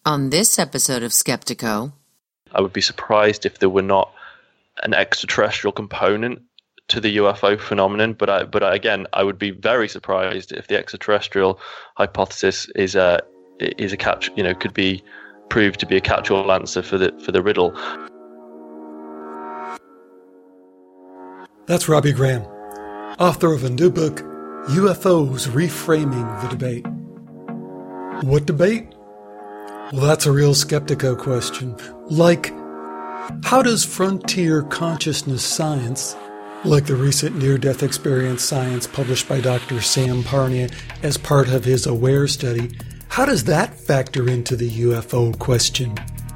On this episode of Skeptiko, I would be surprised if there were not an extraterrestrial component to the UFO phenomenon, but I would be very surprised if the extraterrestrial hypothesis is a catch, could be proved to be a catch-all answer for the riddle. That's Robbie Graham, author of a new book, UFOs Reframing the Debate. What debate? Well, that's a real Skeptiko question. Like, how does frontier consciousness science, like the recent near-death experience science published by Dr. Sam Parnia as part of his AWARE study, how does that factor into the UFO question?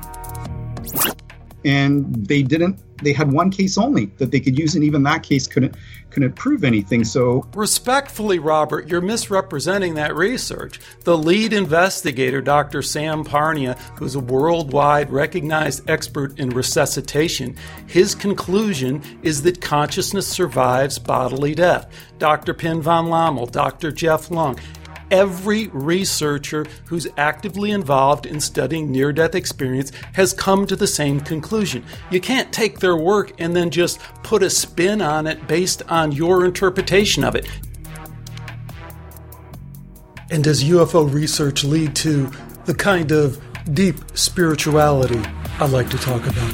And they had one case only that they could use, and even that case couldn't prove anything. So respectfully, Robert, you're misrepresenting that research. The lead investigator, Dr. Sam Parnia, who's a worldwide recognized expert in resuscitation, his conclusion is that consciousness survives bodily death. Dr. Pin von Lommel, Dr. Jeff Lung, every researcher who's actively involved in studying near-death experience has come to the same conclusion. You can't take their work and then just put a spin on it based on your interpretation of it. And does UFO research lead to the kind of deep spirituality I like to talk about?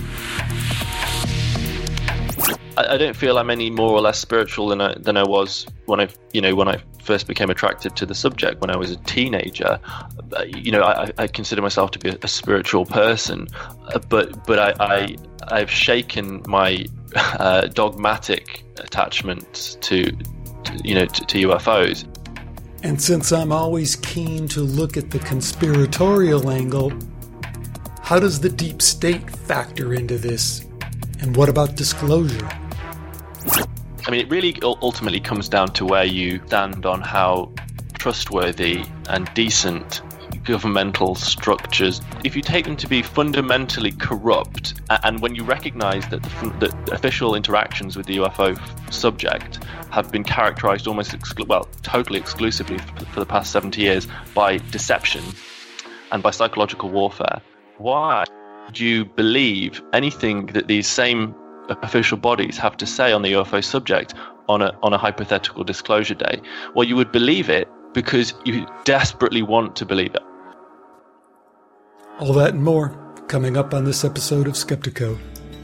I don't feel I'm any more or less spiritual than I was when I first became attracted to the subject when I was a teenager. I consider myself to be a spiritual person, but I've shaken my dogmatic attachment to UFOs. And since I'm always keen to look at the conspiratorial angle, how does the deep state factor into this? And what about disclosure? I mean, it really ultimately comes down to where you stand on how trustworthy and decent governmental structures, if you take them to be fundamentally corrupt, and when you recognize that the official interactions with the UFO subject have been characterized almost totally exclusively for the past 70 years by deception and by psychological warfare, why do you believe anything that these same official bodies have to say on the UFO subject on a hypothetical disclosure day? Well, you would believe it because you desperately want to believe it. All that and more coming up on this episode of Skeptiko.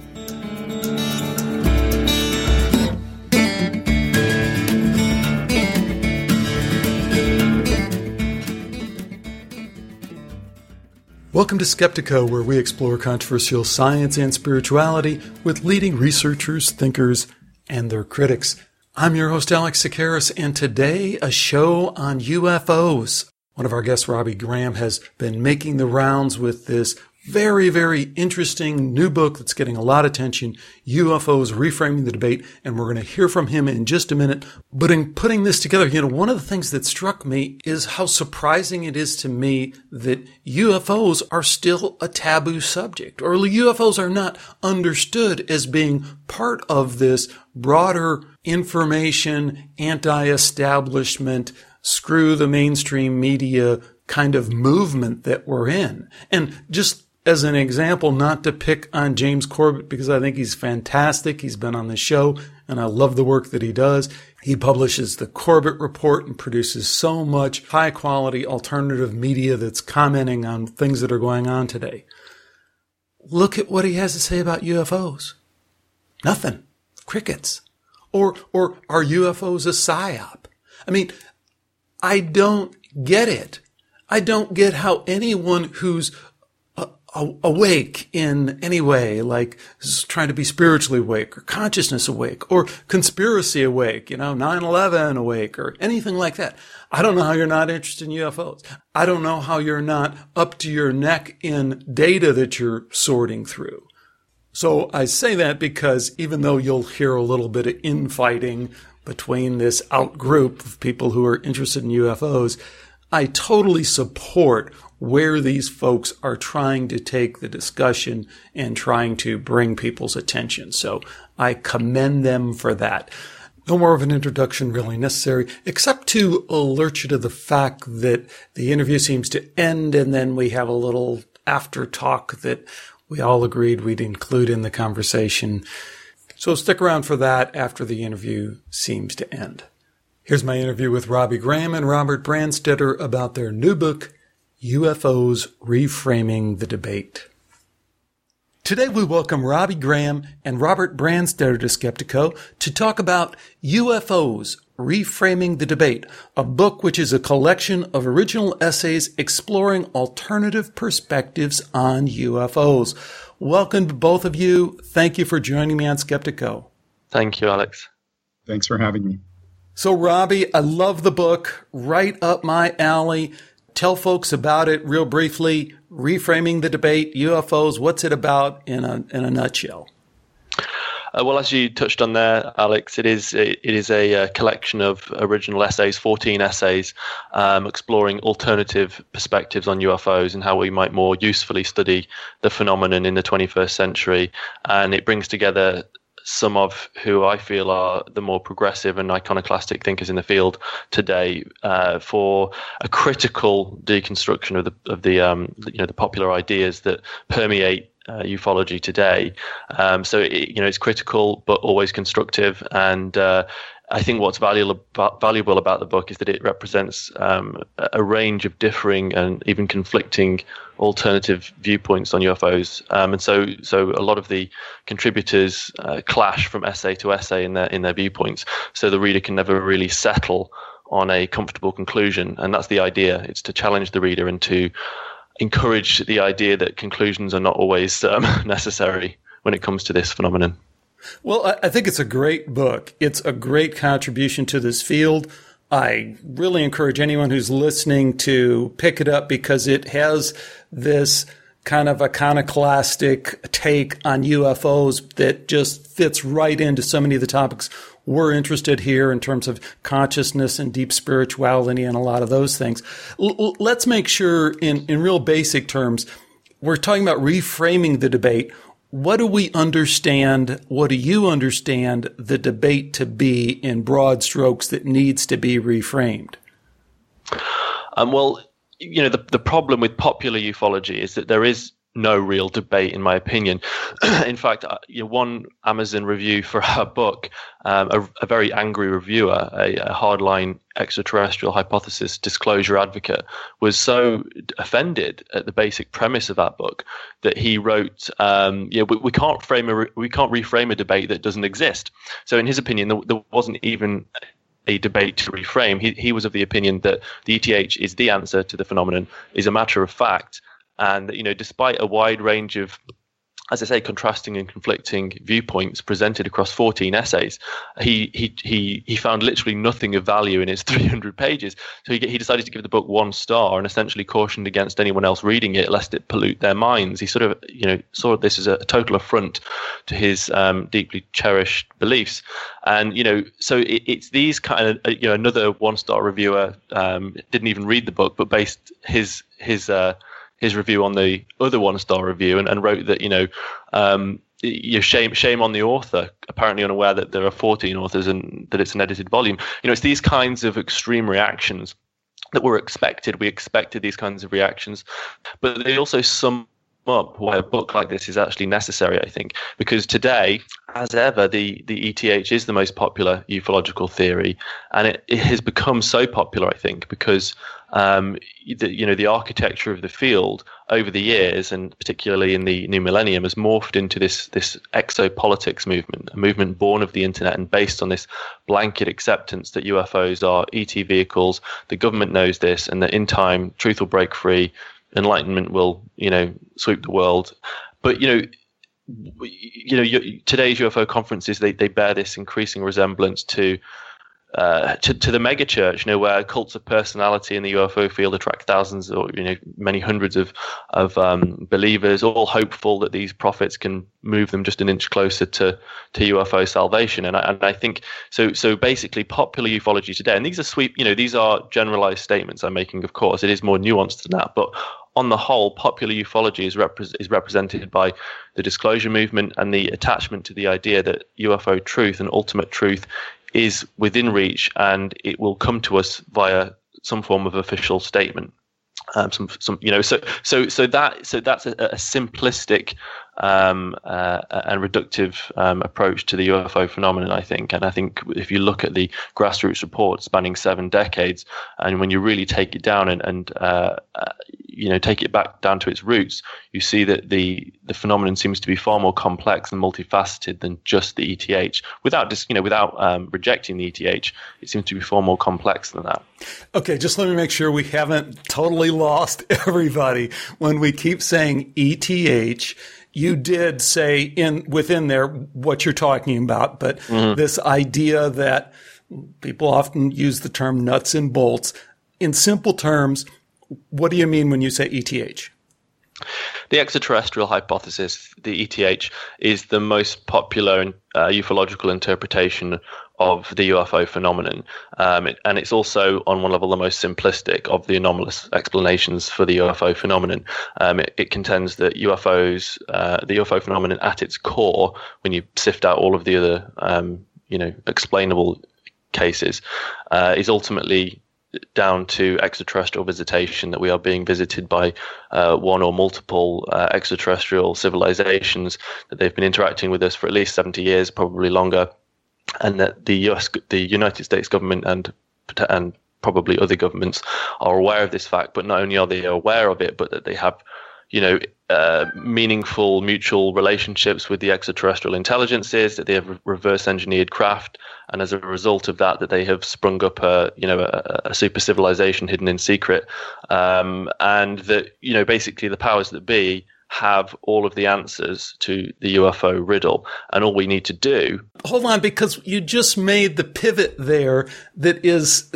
Welcome to Skeptiko, where we explore controversial science and spirituality with leading researchers, thinkers, and their critics. I'm your host, Alex Sakaris, and today a show on UFOs. One of our guests, Robbie Graham, has been making the rounds with this very, very interesting new book that's getting a lot of attention, UFOs Reframing the Debate, and we're going to hear from him in just a minute. But in putting this together, one of the things that struck me is how surprising it is to me that UFOs are still a taboo subject, or UFOs are not understood as being part of this broader information, anti-establishment, screw the mainstream media kind of movement that we're in. And just as an example, not to pick on James Corbett because I think he's fantastic. He's been on the show and I love the work that he does. He publishes the Corbett Report and produces so much high quality alternative media that's commenting on things that are going on today. Look at what he has to say about UFOs. Nothing. Crickets. Or are UFOs a psyop? I mean, I don't get it. I don't get how anyone who's awake in any way, like trying to be spiritually awake or consciousness awake or conspiracy awake, 9/11 awake or anything like that. I don't know how you're not interested in UFOs. I don't know how you're not up to your neck in data that you're sorting through. So I say that because even though you'll hear a little bit of infighting between this out group of people who are interested in UFOs, I totally support where these folks are trying to take the discussion and trying to bring people's attention. So I commend them for that. No more of an introduction really necessary, except to alert you to the fact that the interview seems to end and then we have a little after talk that we all agreed we'd include in the conversation. So stick around for that after the interview seems to end. Here's my interview with Robbie Graham and Robert Branstetter about their new book, UFOs Reframing the Debate. Today we welcome Robbie Graham and Robert Branstetter to Skeptiko to talk about UFOs Reframing the Debate, a book which is a collection of original essays exploring alternative perspectives on UFOs. Welcome to both of you. Thank you for joining me on Skeptiko. Thank you, Alex. Thanks for having me. So, Robbie, I love the book, right up my alley. Tell folks about it real briefly. Reframing the Debate, UFOs, what's it about in a nutshell? Well, as you touched on there, Alex, it is a collection of original essays, 14 essays, exploring alternative perspectives on UFOs and how we might more usefully study the phenomenon in the 21st century. And it brings together some of who I feel are the more progressive and iconoclastic thinkers in the field today for a critical deconstruction of the popular ideas that permeate ufology today. So it's critical but always constructive, and I think what's valuable about the book is that it represents a range of differing and even conflicting alternative viewpoints on UFOs, and so a lot of the contributors clash from essay to essay in their viewpoints. So the reader can never really settle on a comfortable conclusion, and that's the idea. It's to challenge the reader and to encourage the idea that conclusions are not always necessary when it comes to this phenomenon. Well, I think it's a great book. It's a great contribution to this field. I really encourage anyone who's listening to pick it up because it has this kind of iconoclastic take on UFOs that just fits right into so many of the topics we're interested here in terms of consciousness and deep spirituality and a lot of those things. Let's make sure in real basic terms, we're talking about reframing the debate. What do we understand? What do you understand the debate to be in broad strokes that needs to be reframed? Well, the problem with popular ufology is that there is no real debate, in my opinion. In fact, one Amazon review for our book, a very angry reviewer, a hardline extraterrestrial hypothesis disclosure advocate, was so offended at the basic premise of that book that he wrote, we can't reframe a debate that doesn't exist. So in his opinion, there wasn't even a debate to reframe. He was of the opinion that the ETH is the answer to the phenomenon, is a matter of fact. And, despite a wide range of, as I say, contrasting and conflicting viewpoints presented across 14 essays, he found literally nothing of value in his 300 pages. So he decided to give the book 1 star and essentially cautioned against anyone else reading it lest it pollute their minds. He sort of, saw this as a total affront to his deeply cherished beliefs. And, so it's these kind of, another 1-star reviewer didn't even read the book, but based his review on the other 1-star review and wrote that, shame on the author, apparently unaware that there are 14 authors and that it's an edited volume. It's these kinds of extreme reactions that were expected. We expected these kinds of reactions, but they also sum up why a book like this is actually necessary, I think, because today, as ever, the ETH is the most popular ufological theory, and it has become so popular, I think, because the architecture of the field over the years, and particularly in the new millennium, has morphed into this exopolitics movement, a movement born of the internet and based on this blanket acceptance that UFOs are ET vehicles. The government knows this, and that in time, truth will break free. Enlightenment will, sweep the world. But, today's UFO conferences, they bear this increasing resemblance to the megachurch, where cults of personality in the UFO field attract thousands or many hundreds of believers, all hopeful that these prophets can move them just an inch closer to UFO salvation. And I think so. Basically, popular ufology today, and these are these are generalized statements I'm making. Of course, it is more nuanced than that, but on the whole, popular ufology is represented by the disclosure movement and the attachment to the idea that UFO truth and ultimate truth is within reach and it will come to us via some form of official statement. So that's a simplistic and reductive approach to the UFO phenomenon, I think. And I think if you look at the grassroots report spanning 7 decades, and when you really take it down and take it back down to its roots, you see that the phenomenon seems to be far more complex and multifaceted than just the ETH. Without rejecting the ETH, it seems to be far more complex than that. Okay, just let me make sure we haven't totally lost everybody when we keep saying ETH. You did say within there what you're talking about, but this idea that people often use the term nuts and bolts. In simple terms, what do you mean when you say ETH? The extraterrestrial hypothesis, the ETH, is the most popular ufological interpretation of the UFO phenomenon. And it's also, on one level, the most simplistic of the anomalous explanations for the UFO phenomenon. It contends that the UFO phenomenon at its core, when you sift out all of the other, explainable cases, is ultimately down to extraterrestrial visitation, that we are being visited by one or multiple extraterrestrial civilizations, that they've been interacting with us for at least 70 years, probably longer, and that the United States government and probably other governments are aware of this fact. But not only are they aware of it, but that they have meaningful mutual relationships with the extraterrestrial intelligences, that they have reverse engineered craft, and as a result of that they have sprung up a super civilization hidden in secret, and that basically the powers that be have all of the answers to the UFO riddle, and all we need to do. Hold on, because you just made the pivot there that is,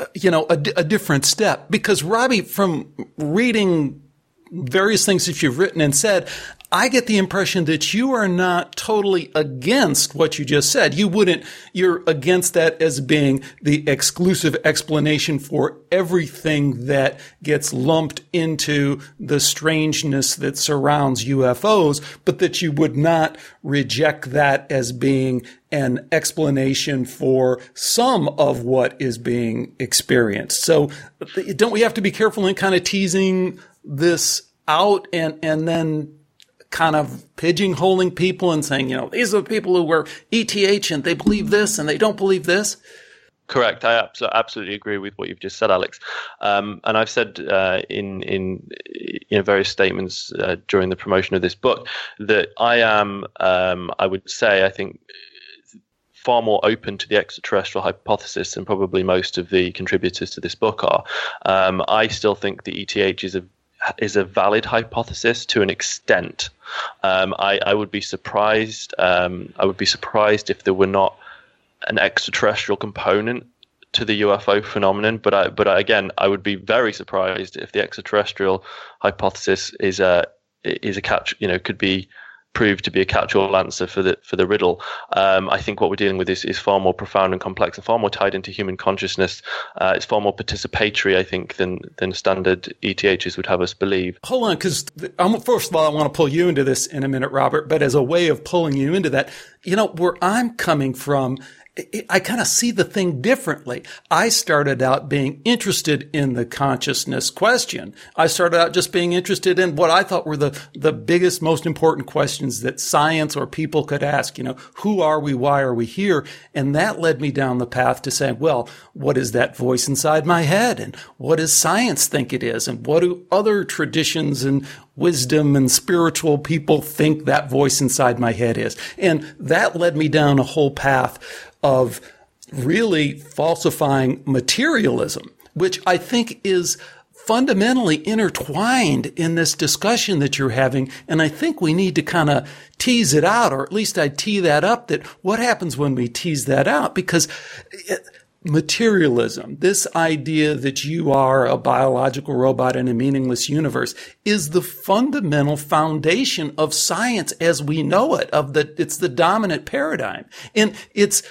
a different step. Because Robbie, from reading various things that you've written and said, I get the impression that you are not totally against what you just said. You're against that as being the exclusive explanation for everything that gets lumped into the strangeness that surrounds UFOs, but that you would not reject that as being an explanation for some of what is being experienced. So don't we have to be careful in kind of teasing this out and then kind of pigeonholing people and saying, these are the people who were ETH and they believe this and they don't believe this? Correct. I absolutely agree with what you've just said, Alex. And I've said in various statements during the promotion of this book that I am, I would say, I think, far more open to the extraterrestrial hypothesis than probably most of the contributors to this book are. I still think the ETH is a valid hypothesis to an extent. I would be surprised. I would be surprised if there were not an extraterrestrial component to the UFO phenomenon. But again, I would be very surprised if the extraterrestrial hypothesis is a catch. Could be proved to be a catch-all answer for the riddle. I think what we're dealing with is far more profound and complex and far more tied into human consciousness. It's far more participatory, I think, than standard ETHs would have us believe. Hold on, because first of all, I want to pull you into this in a minute, Robert, but as a way of pulling you into that, where I'm coming from, I kind of see the thing differently. I started out being interested in the consciousness question. I started out just being interested in what I thought were the biggest, most important questions that science or people could ask. Who are we? Why are we here? And that led me down the path to saying, well, what is that voice inside my head? And what does science think it is? And what do other traditions and wisdom and spiritual people think that voice inside my head is? And that led me down a whole path of really falsifying materialism, which I think is fundamentally intertwined in this discussion that you're having. And I think we need to kind of tease it out, or at least I tee that up, that what happens when we tease that out? Because materialism, this idea that you are a biological robot in a meaningless universe, is the fundamental foundation of science as we know it, it's the dominant paradigm. And it's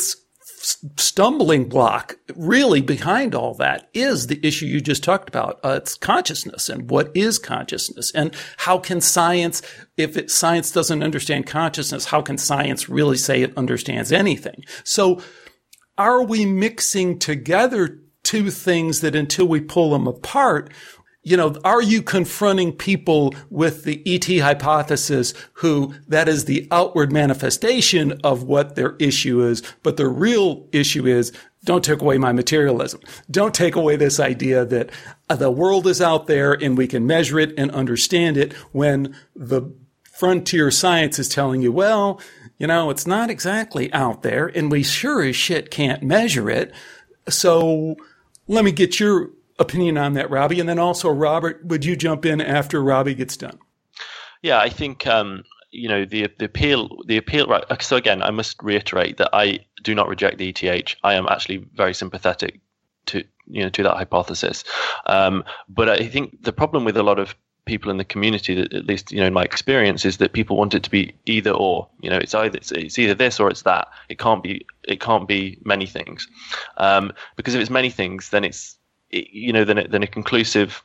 stumbling block really behind all that is the issue you just talked about. It's consciousness, and what is consciousness, and how can science, science doesn't understand consciousness, how can science really say it understands anything? So are we mixing together two things that until we pull them apart, are you confronting people with the ET hypothesis who that is the outward manifestation of what their issue is, but their real issue is, don't take away my materialism. Don't take away this idea that the world is out there and we can measure it and understand it, when the frontier science is telling you, well, it's not exactly out there and we sure as shit can't measure it. So let me get your opinion on that, Robbie. And then also, Robert, would you jump in after Robbie gets done? Yeah, I think, the appeal, right. So again, I must reiterate that I do not reject the ETH. I am actually very sympathetic to that hypothesis. But I think the problem with a lot of people in the community, that at least, in my experience, is that people want it to be either or. It's either this or it's that. It can't be many things. Because if it's many things, then then a conclusive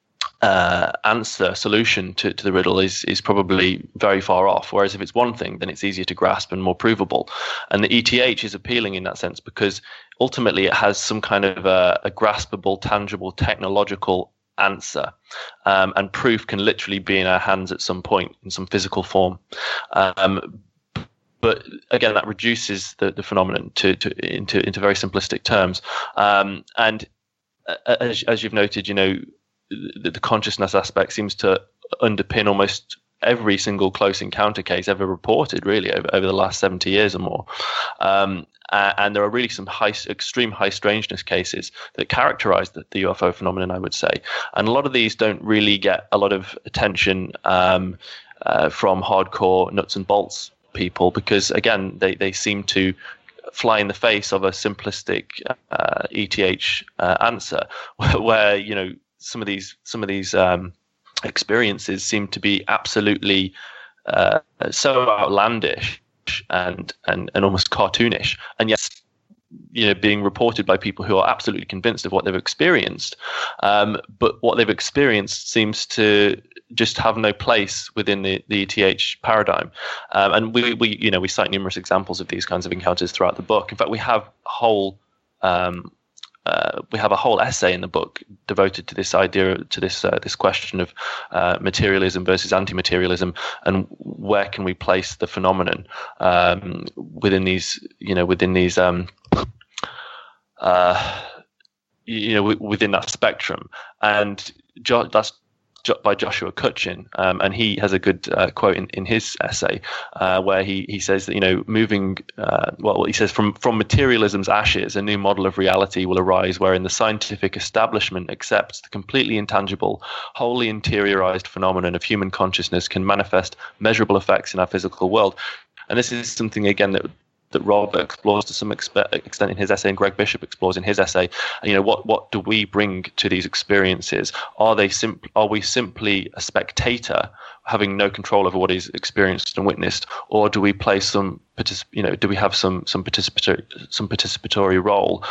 solution to the riddle is probably very far off. Whereas if it's one thing, then it's easier to grasp and more provable. And the ETH is appealing in that sense because ultimately it has some kind of a graspable, tangible, technological answer, and proof can literally be in our hands at some point in some physical form. But again, that reduces the phenomenon into very simplistic terms. And as you've noted, the consciousness aspect seems to underpin almost every single close encounter case ever reported, really, over the last 70 years or more. And there are really some extreme high strangeness cases that characterize the UFO phenomenon, I would say. And a lot of these don't really get a lot of attention from hardcore nuts and bolts people, because, again, they seem to fly in the face of a simplistic ETH answer, where some of these experiences seem to be absolutely so outlandish and almost cartoonish, and yet being reported by people who are absolutely convinced of what they've experienced. But what they've experienced seems to just have no place within the ETH paradigm. And we cite numerous examples of these kinds of encounters throughout the book. In fact, we have a whole essay in the book devoted to this idea, to this question of materialism versus anti-materialism, and where can we place the phenomenon within these within that spectrum. And that's by Joshua Cutchin, and he has a good quote in his essay where he says that moving he says from materialism's ashes, a new model of reality will arise wherein the scientific establishment accepts the completely intangible, wholly interiorized phenomenon of human consciousness can manifest measurable effects in our physical world. And this is something, again, that Rob explores to some extent in his essay, and Greg Bishop explores in his essay. What do we bring to these experiences? Are we simply a spectator having no control over what is experienced and witnessed, or do we play some participatory role?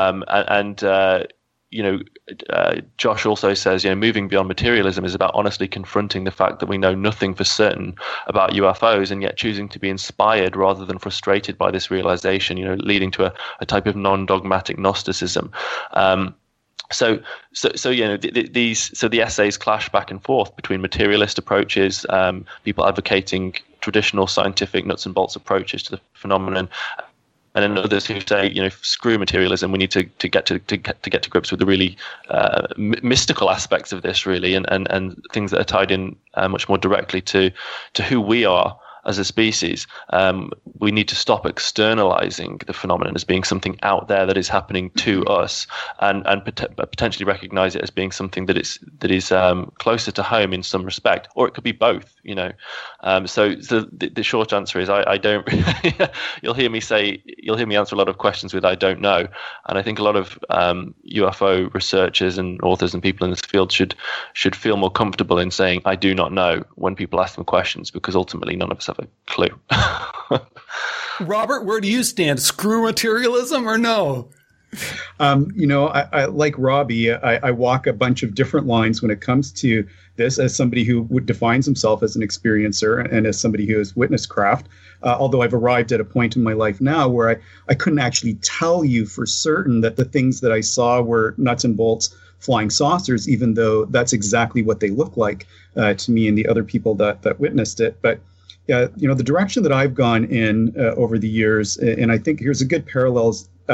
Josh also says, moving beyond materialism is about honestly confronting the fact that we know nothing for certain about UFOs, and yet choosing to be inspired rather than frustrated by this realization, leading to a type of non-dogmatic Gnosticism. So the essays clash back and forth between materialist approaches, people advocating traditional scientific nuts and bolts approaches to the phenomenon, and then others who say, screw materialism. We need to get to grips with the really mystical aspects of this, really, and things that are tied in much more directly to who we are as a species. We need to stop externalizing the phenomenon as being something out there that is happening to us, and potentially recognize it as being something that is closer to home in some respect, or it could be both. So the short answer is I don't. You'll hear me answer a lot of questions with I don't know, and I think a lot of UFO researchers and authors and people in this field should feel more comfortable in saying I do not know when people ask them questions, because ultimately none of us have a clue. Robert, where do you stand? Screw materialism or no? I like Robbie. I walk a bunch of different lines when it comes to this, as somebody who defines himself as an experiencer and as somebody who has witnessed craft. Although I've arrived at a point in my life now where I couldn't actually tell you for certain that the things that I saw were nuts and bolts flying saucers, even though that's exactly what they look like to me and the other people that witnessed it. But the direction that I've gone in over the years, and I think here's a good parallel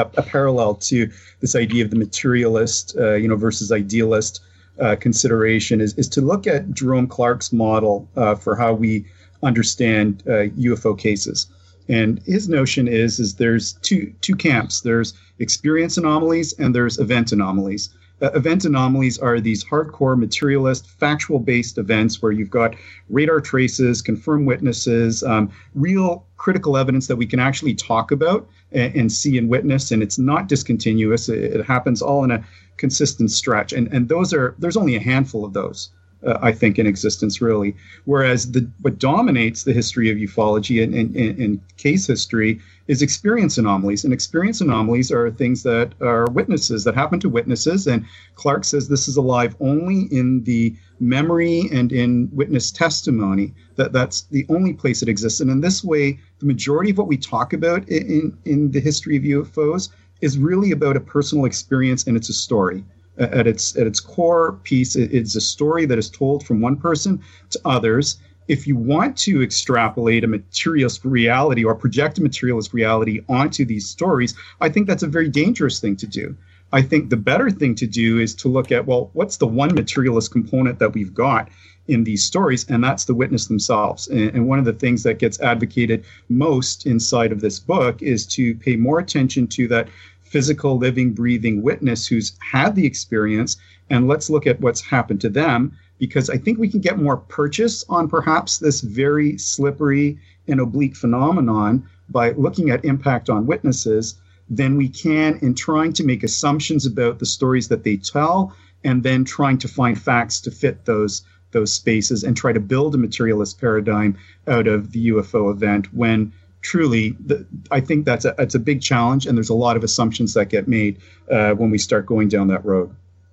to this idea of the materialist, versus idealist consideration, is to look at Jerome Clark's model for how we understand UFO cases. And his notion is there's two camps. There's experience anomalies and there's event anomalies. Event anomalies are these hardcore materialist, factual-based events where you've got radar traces, confirmed witnesses, real critical evidence that we can actually talk about and see and witness, and it's not discontinuous. It happens all in a consistent stretch, and there's only a handful of those, I think, in existence, really. Whereas what dominates the history of ufology and case history is experience anomalies. And experience anomalies are things that are witnesses, that happen to witnesses. And Clark says this is alive only in the memory and in witness testimony. That's the only place it exists. And in this way, the majority of what we talk about in the history of UFOs is really about a personal experience, and it's a story. At its core piece, it's a story that is told from one person to others. If you want to extrapolate a materialist reality or project a materialist reality onto these stories, I think that's a very dangerous thing to do. I think the better thing to do is to look at, well, what's the one materialist component that we've got in these stories? And that's the witness themselves. And one of the things that gets advocated most inside of this book is to pay more attention to that physical, living, breathing witness who's had the experience, and let's look at what's happened to them, because I think we can get more purchase on perhaps this very slippery and oblique phenomenon by looking at impact on witnesses than we can in trying to make assumptions about the stories that they tell and then trying to find facts to fit those spaces and try to build a materialist paradigm out of the UFO event, when truly, I think that's a big challenge, and there's a lot of assumptions that get made when we start going down that road.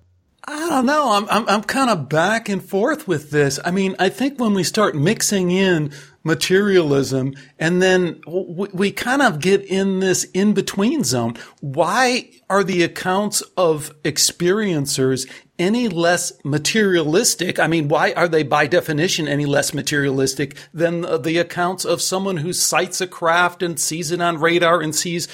I don't know. I'm kind of back and forth with this. I mean, I think when we start mixing in materialism and then we kind of get in this in-between zone, why are the accounts of experiencers any less materialistic? I mean, why are they by definition any less materialistic than the accounts of someone who sights a craft and sees it on radar and sees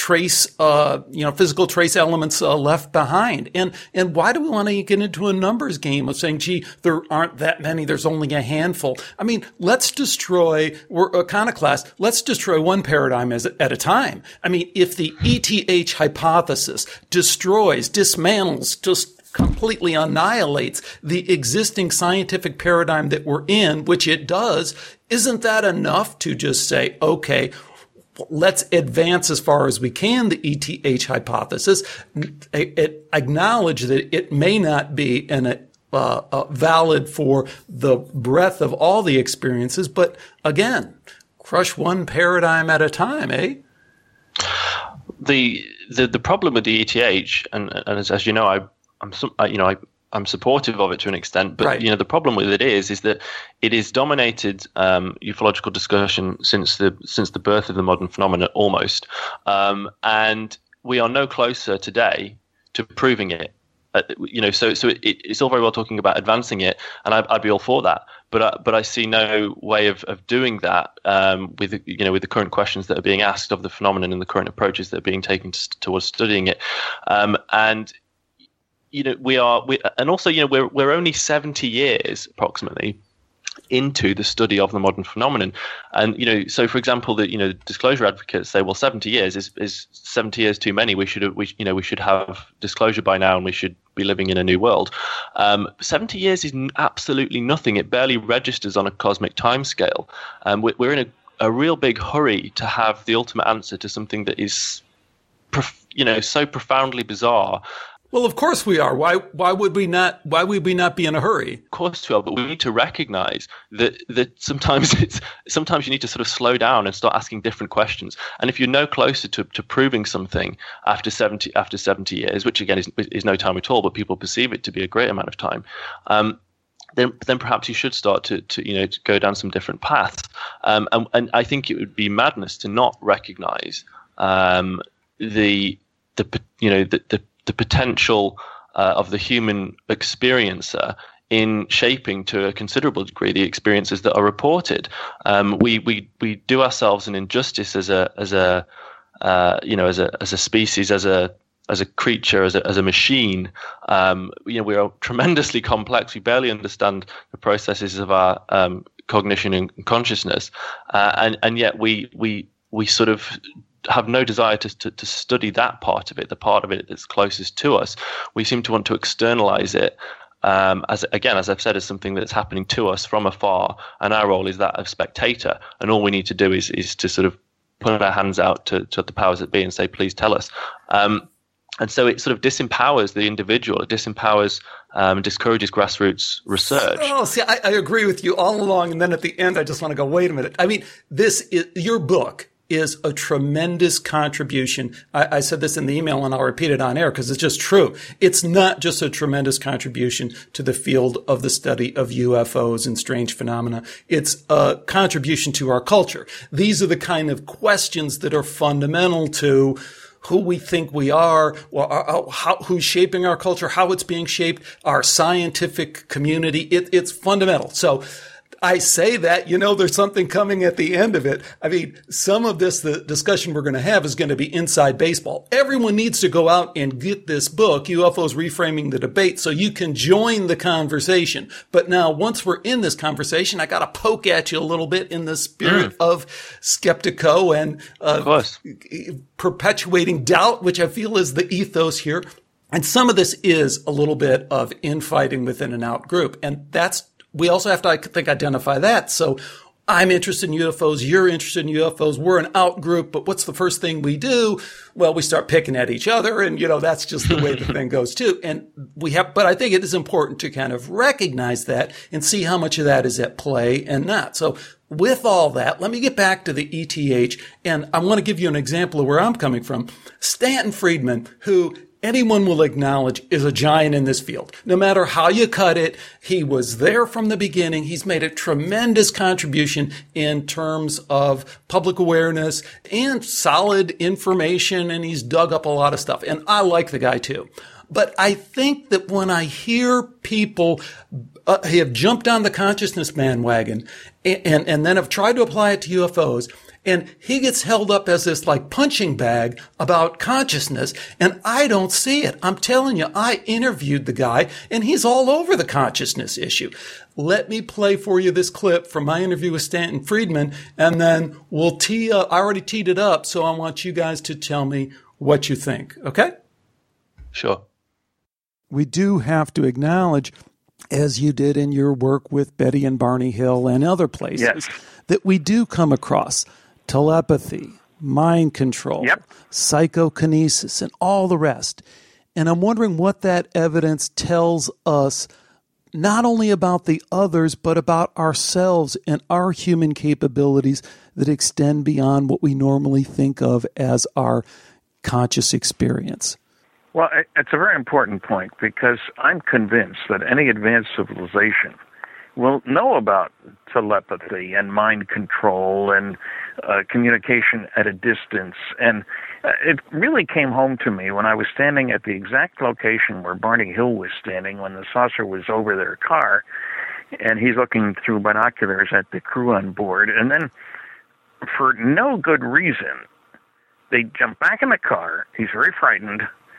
physical trace elements left behind? And why do we want to get into a numbers game of saying, gee, there aren't that many, there's only a handful? I mean, we're iconoclast, let's destroy one paradigm at a time. I mean, if the ETH hypothesis dismantles, just completely annihilates the existing scientific paradigm that we're in, which it does, isn't that enough to just say, okay, let's advance as far as we can the ETH hypothesis, acknowledge that it may not be valid for the breadth of all the experiences, but again, crush one paradigm at a time, eh? The problem with the ETH, and as you know, I'm supportive of it to an extent, but right. The problem with it is that it is dominated ufological discussion since the birth of the modern phenomenon almost, and we are no closer today to proving it. So it's all very well talking about advancing it, and I'd be all for that. But I see no way of doing that with the current questions that are being asked of the phenomenon and the current approaches that are being taken towards studying it, we're only 70 years approximately into the study of the modern phenomenon, and so for example, the disclosure advocates say, well, 70 years is 70 years too many. We should have disclosure by now, and we should be living in a new world. 70 years is absolutely nothing. It barely registers on a cosmic timescale. We're in a real big hurry to have the ultimate answer to something that is so profoundly bizarre Well, of course we are. Why would we not be in a hurry? Of course we are, but we need to recognize that sometimes you need to sort of slow down and start asking different questions. And if you're no closer to proving something after 70 years, which again is no time at all, but people perceive it to be a great amount of time, then perhaps you should start to go down some different paths. And I think it would be madness to not recognize the potential of the human experiencer in shaping to a considerable degree the experiences that are reported. We do ourselves an injustice as a species, as a creature, as a machine. We are tremendously complex. We barely understand the processes of our cognition and consciousness, and yet we sort of have no desire to study that part of it, the part of it that's closest to us. We seem to want to externalize it, as I've said, as something that's happening to us from afar, and our role is that of spectator. And all we need to do is to sort of put our hands out to the powers that be and say, please tell us. And so it sort of disempowers the individual. It disempowers, discourages grassroots research. Oh, see, I agree with you all along. And then at the end, I just want to go, wait a minute. I mean, your book is a tremendous contribution. I said this in the email and I'll repeat it on air because it's just true. It's not just a tremendous contribution to the field of the study of UFOs and strange phenomena. It's a contribution to our culture. These are the kind of questions that are fundamental to who we think we are, who's shaping our culture, how it's being shaped, our scientific community. It's fundamental. So I say that, there's something coming at the end of it. I mean, some of this, the discussion we're going to have is going to be inside baseball. Everyone needs to go out and get this book, UFOs Reframing the Debate, so you can join the conversation. But now, once we're in this conversation, I got to poke at you a little bit in the spirit of Skeptiko and of course, perpetuating doubt, which I feel is the ethos here. And some of this is a little bit of infighting within an out group. And we also have to, I think, identify that. So I'm interested in UFOs. You're interested in UFOs. We're an out group. But what's the first thing we do? Well, we start picking at each other. And, that's just the way the thing goes too. And but I think it is important to kind of recognize that and see how much of that is at play and not. So with all that, let me get back to the ETH. And I want to give you an example of where I'm coming from. Stanton Friedman, who anyone will acknowledge is a giant in this field. No matter how you cut it, he was there from the beginning. He's made a tremendous contribution in terms of public awareness and solid information, and he's dug up a lot of stuff. And I like the guy too. But I think that when I hear people have jumped on the consciousness bandwagon and then have tried to apply it to UFOs, and he gets held up as this punching bag about consciousness, and I don't see it. I'm telling you, I interviewed the guy, and he's all over the consciousness issue. Let me play for you this clip from my interview with Stanton Friedman, and then we'll I already teed it up, so I want you guys to tell me what you think, okay? Sure. We do have to acknowledge, as you did in your work with Betty and Barney Hill and other places, that we do come across telepathy, mind control, psychokinesis, and all the rest. And I'm wondering what that evidence tells us not only about the others, but about ourselves and our human capabilities that extend beyond what we normally think of as our conscious experience. Well, it's a very important point because I'm convinced that any advanced civilization will know about telepathy and mind control and communication at a distance. And it really came home to me when I was standing at the exact location where Barney Hill was standing when the saucer was over their car, and he's looking through binoculars at the crew on board. And then, for no good reason, they jump back in the car. He's very frightened.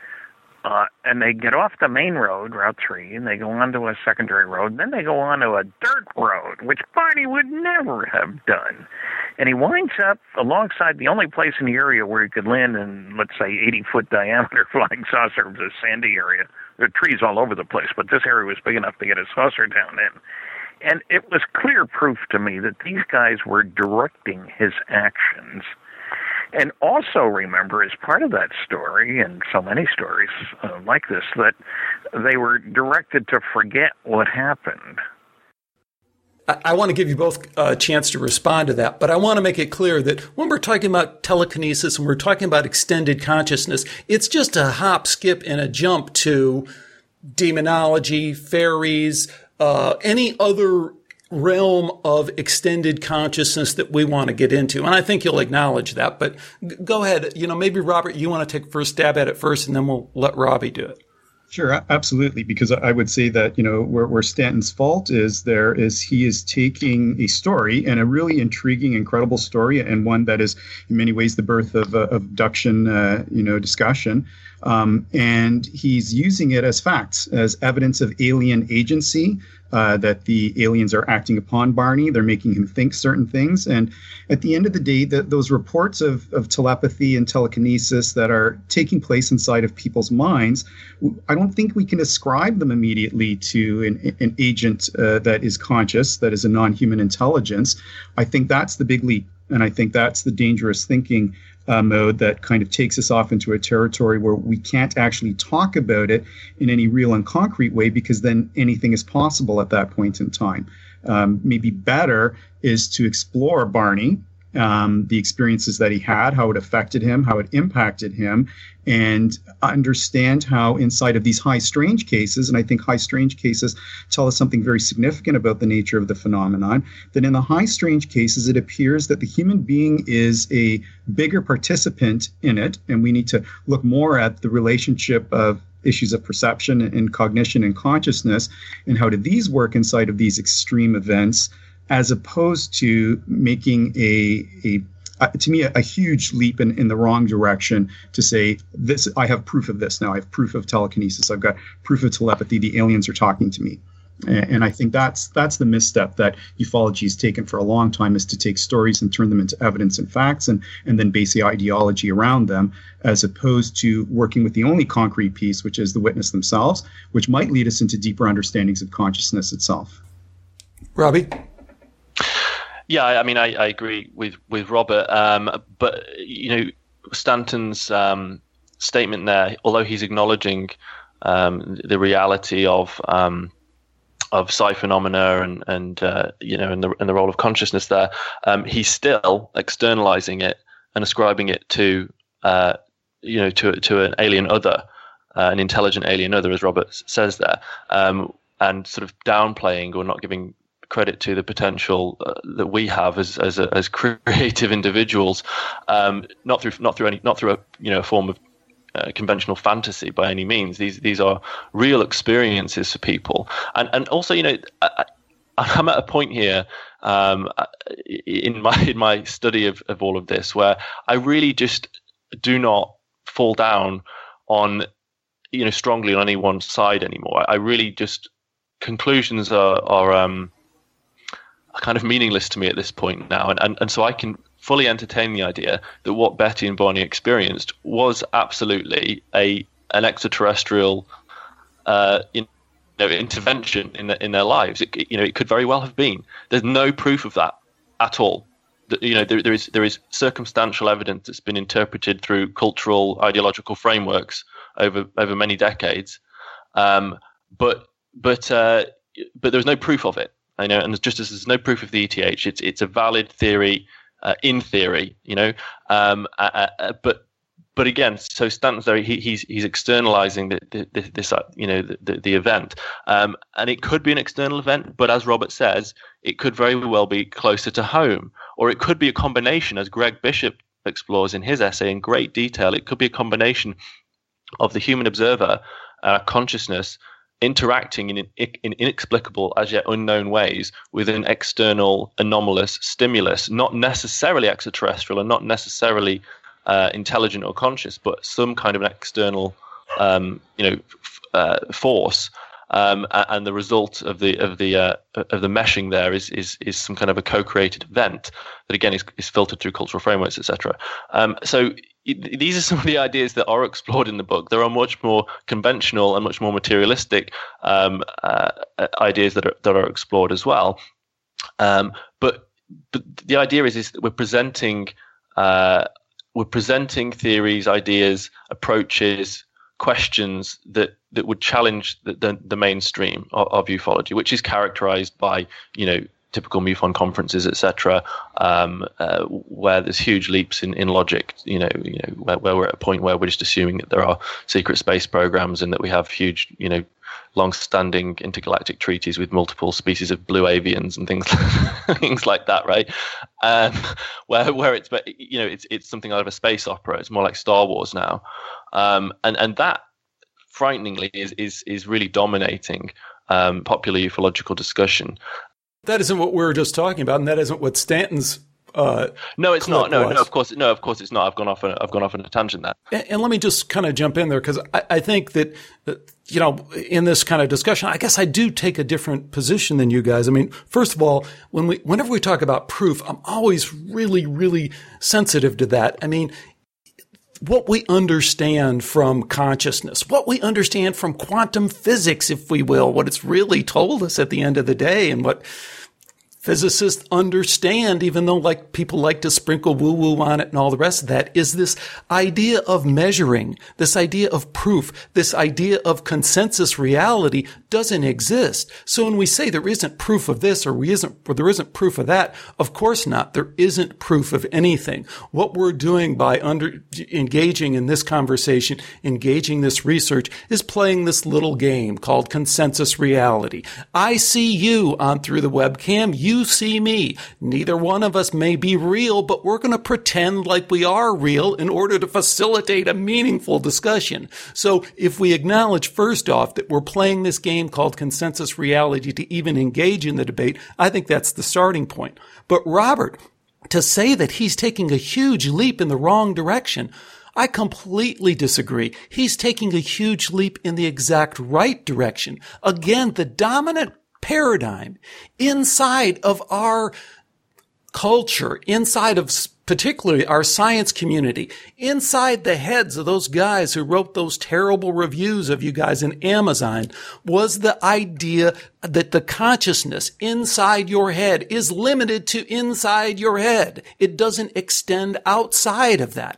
And they get off the main road, Route 3, and they go onto a secondary road. And then they go onto a dirt road, which Barney would never have done. And he winds up alongside the only place in the area where he could land in, let's say, 80-foot diameter flying saucer. It was a sandy area. There are trees all over the place, but this area was big enough to get a saucer down in. And it was clear proof to me that these guys were directing his actions. And also remember, as part of that story, and so many stories like this, that they were directed to forget what happened. I want to give you both a chance to respond to that, but I want to make it clear that when we're talking about telekinesis and we're talking about extended consciousness, it's just a hop, skip, and a jump to demonology, fairies, any other realm of extended consciousness that we want to get into. And I think you'll acknowledge that, but go ahead. Maybe Robert, you want to take first stab at it first, and then we'll let Robbie do it. Sure, absolutely. Because I would say that, where Stanton's fault is he is taking a story, and a really intriguing, incredible story, and one that is in many ways the birth of abduction, discussion. And he's using it as facts, as evidence of alien agency, that the aliens are acting upon Barney. They're making him think certain things. And at the end of the day, those reports of telepathy and telekinesis that are taking place inside of people's minds, I don't think we can ascribe them immediately to an agent that is conscious, that is a non-human intelligence. I think that's the big leap. And I think that's the dangerous thinking mode that kind of takes us off into a territory where we can't actually talk about it in any real and concrete way, because then anything is possible at that point in time. Maybe better is to explore Barney, the experiences that he had, how it affected him, how it impacted him, and understand how inside of these high strange cases, and I think high strange cases tell us something very significant about the nature of the phenomenon, that in the high strange cases, it appears that the human being is a bigger participant in it, and we need to look more at the relationship of issues of perception and cognition and consciousness, and how do these work inside of these extreme events, as opposed to making to me, a huge leap in the wrong direction to say, this, I have proof of this now. I have proof of telekinesis. I've got proof of telepathy. The aliens are talking to me. And I think that's the misstep that ufology has taken for a long time, is to take stories and turn them into evidence and facts, and then base the ideology around them, as opposed to working with the only concrete piece, which is the witness themselves, which might lead us into deeper understandings of consciousness itself. Robbie? Yeah, I mean, I agree with Robert, but Stanton's statement there, although he's acknowledging the reality of psi phenomena and the role of consciousness there, he's still externalizing it and ascribing it to an alien other, an intelligent alien other, as Robert says there, and sort of downplaying or not giving credit to the potential that we have as creative individuals, not through a form of conventional fantasy by any means. These are real experiences for people, and also I'm at a point here in my study of all of this where I really just do not fall down on strongly on any one side anymore. I really just conclusions are kind of meaningless to me at this point now, and so I can fully entertain the idea that what Betty and Barney experienced was absolutely an extraterrestrial intervention in their lives. It could very well have been. There's no proof of that at all. There is circumstantial evidence that's been interpreted through cultural ideological frameworks over many decades, but there's no proof of it. And just as there's no proof of the ETH, it's a valid theory in theory, but again, so Stanton's there. He's externalizing the event, and it could be an external event, but as Robert says, it could very well be closer to home, or it could be a combination, as Greg Bishop explores in his essay in great detail. It could be a combination of the human observer consciousness interacting in inexplicable, as yet unknown ways with an external anomalous stimulus, not necessarily extraterrestrial and not necessarily intelligent or conscious, but some kind of an external force, and the result of the meshing there is some kind of a co-created event that again is filtered through cultural frameworks, etc. So these are some of the ideas that are explored in the book. There are much more conventional and much more materialistic ideas that are explored as well. But the idea is that we're presenting we're presenting theories, ideas, approaches, questions that would challenge the mainstream of ufology, which is characterized by, typical MUFON conferences, etc., where there's huge leaps in logic, where we're at a point where we're just assuming that there are secret space programs and that we have huge, long-standing intergalactic treaties with multiple species of blue avians and things, things like that, right? Where it's something out of a space opera. It's more like Star Wars now, and that, frighteningly, is really dominating popular ufological discussion. That isn't what we were just talking about, and that isn't what Stanton's. No, it's not. No, of course it's not. I've gone off on a tangent there. And let me just kind of jump in there, because I think that, in this kind of discussion, I guess I do take a different position than you guys. I mean, first of all, whenever we talk about proof, I'm always really, really sensitive to that. I mean, what we understand from consciousness, what we understand from quantum physics, if we will, what it's really told us at the end of the day, and what physicists understand, even though people like to sprinkle woo-woo on it and all the rest of that, is this idea of measuring, this idea of proof, this idea of consensus reality doesn't exist. So when we say there isn't proof of this or there isn't proof of that, of course not. There isn't proof of anything. What we're doing by engaging in this conversation, engaging this research, is playing this little game called consensus reality. I see you on through the webcam. You see me. Neither one of us may be real, but we're going to pretend like we are real in order to facilitate a meaningful discussion. So if we acknowledge first off that we're playing this game called consensus reality to even engage in the debate, I think that's the starting point. But Robert, to say that he's taking a huge leap in the wrong direction, I completely disagree. He's taking a huge leap in the exact right direction. Again, the dominant paradigm inside of our culture, inside of particularly our science community, inside the heads of those guys who wrote those terrible reviews of you guys in Amazon, was the idea that the consciousness inside your head is limited to inside your head. It doesn't extend outside of that.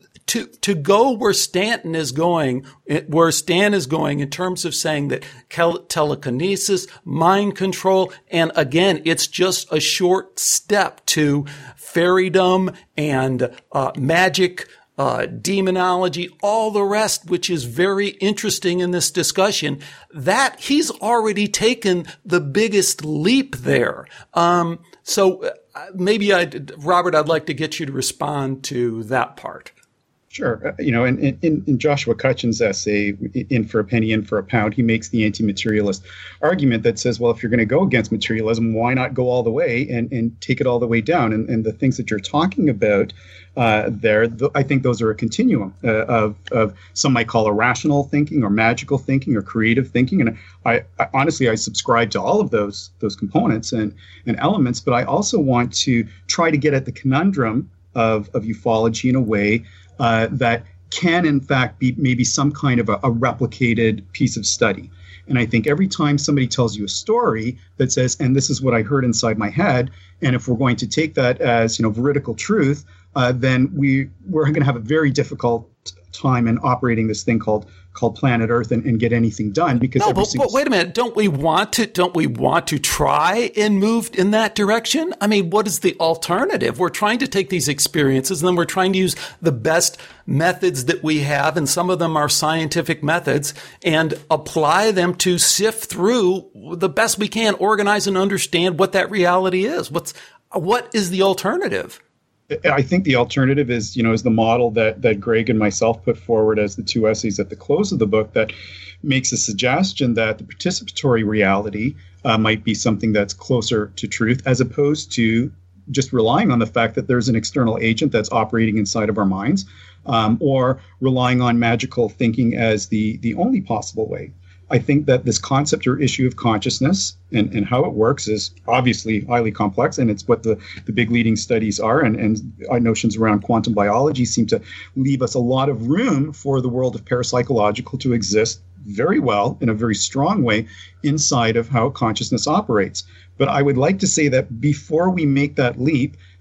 To go where Stanton is going, where Stan is going in terms of saying that telekinesis, mind control, and again, it's just a short step to fairydom and magic, demonology, all the rest, which is very interesting in this discussion, that he's already taken the biggest leap there. So maybe Robert, I'd like to get you to respond to that part. Sure. In Joshua Cutchin's essay, In for a Penny, In for a Pound, he makes the anti-materialist argument that says, well, if you're going to go against materialism, why not go all the way and take it all the way down? And the things that you're talking about I think those are a continuum of some might call irrational thinking or magical thinking or creative thinking. And I honestly subscribe to all of those components and elements, but I also want to try to get at the conundrum of ufology in a way that can, in fact, be maybe some kind of a replicated piece of study. And I think every time somebody tells you a story that says, and this is what I heard inside my head, and if we're going to take that as, veridical truth, then we're going to have a very difficult time in operating this thing called planet Earth and get anything done, because but wait a minute, don't we want to try and move in that direction? I mean, what is the alternative? We're trying to take these experiences and then we're trying to use the best methods that we have, and some of them are scientific methods, and apply them to sift through the best we can, organize and understand what that reality is. What is the alternative? I think the alternative is the model that Greg and myself put forward as the two essays at the close of the book, that makes a suggestion that the participatory reality might be something that's closer to truth, as opposed to just relying on the fact that there's an external agent that's operating inside of our minds, or relying on magical thinking as the only possible way. I think that this concept or issue of consciousness and how it works is obviously highly complex, and it's what the big leading studies are, and our notions around quantum biology seem to leave us a lot of room for the world of parapsychological to exist very well, in a very strong way, inside of how consciousness operates. But I would like to say that before we make that leap,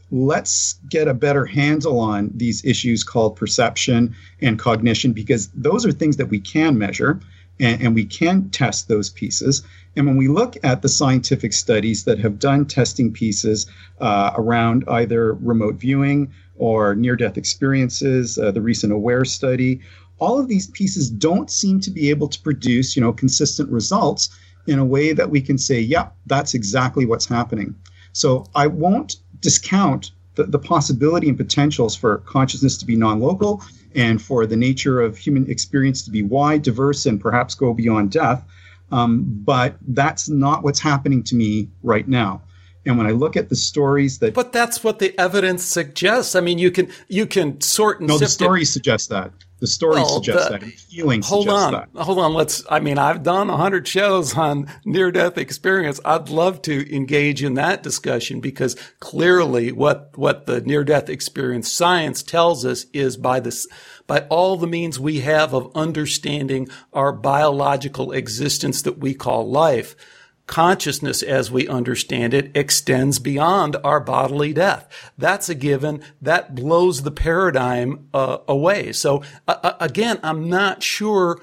let's get a better handle on these issues called perception and cognition, because those are things that we can measure and we can test those pieces. And when we look at the scientific studies that have done testing pieces around either remote viewing or near-death experiences, the recent AWARE study, all of these pieces don't seem to be able to produce, consistent results in a way that we can say, yeah, that's exactly what's happening. So I won't discount the possibility and potentials for consciousness to be non-local and for the nature of human experience to be wide, diverse, and perhaps go beyond death. But that's not what's happening to me right now. And when I look at the stories that... But that's what the evidence suggests. I mean, you can sort and No, the sift stories suggest that. The stories suggest that. And feelings suggest that. Hold on. I've done 100 shows on near-death experience. I'd love to engage in that discussion, because clearly what the near-death experience science tells us is by all the means we have of understanding our biological existence that we call life, consciousness, as we understand it, extends beyond our bodily death. That's a given. That blows the paradigm away. So again, I'm not sure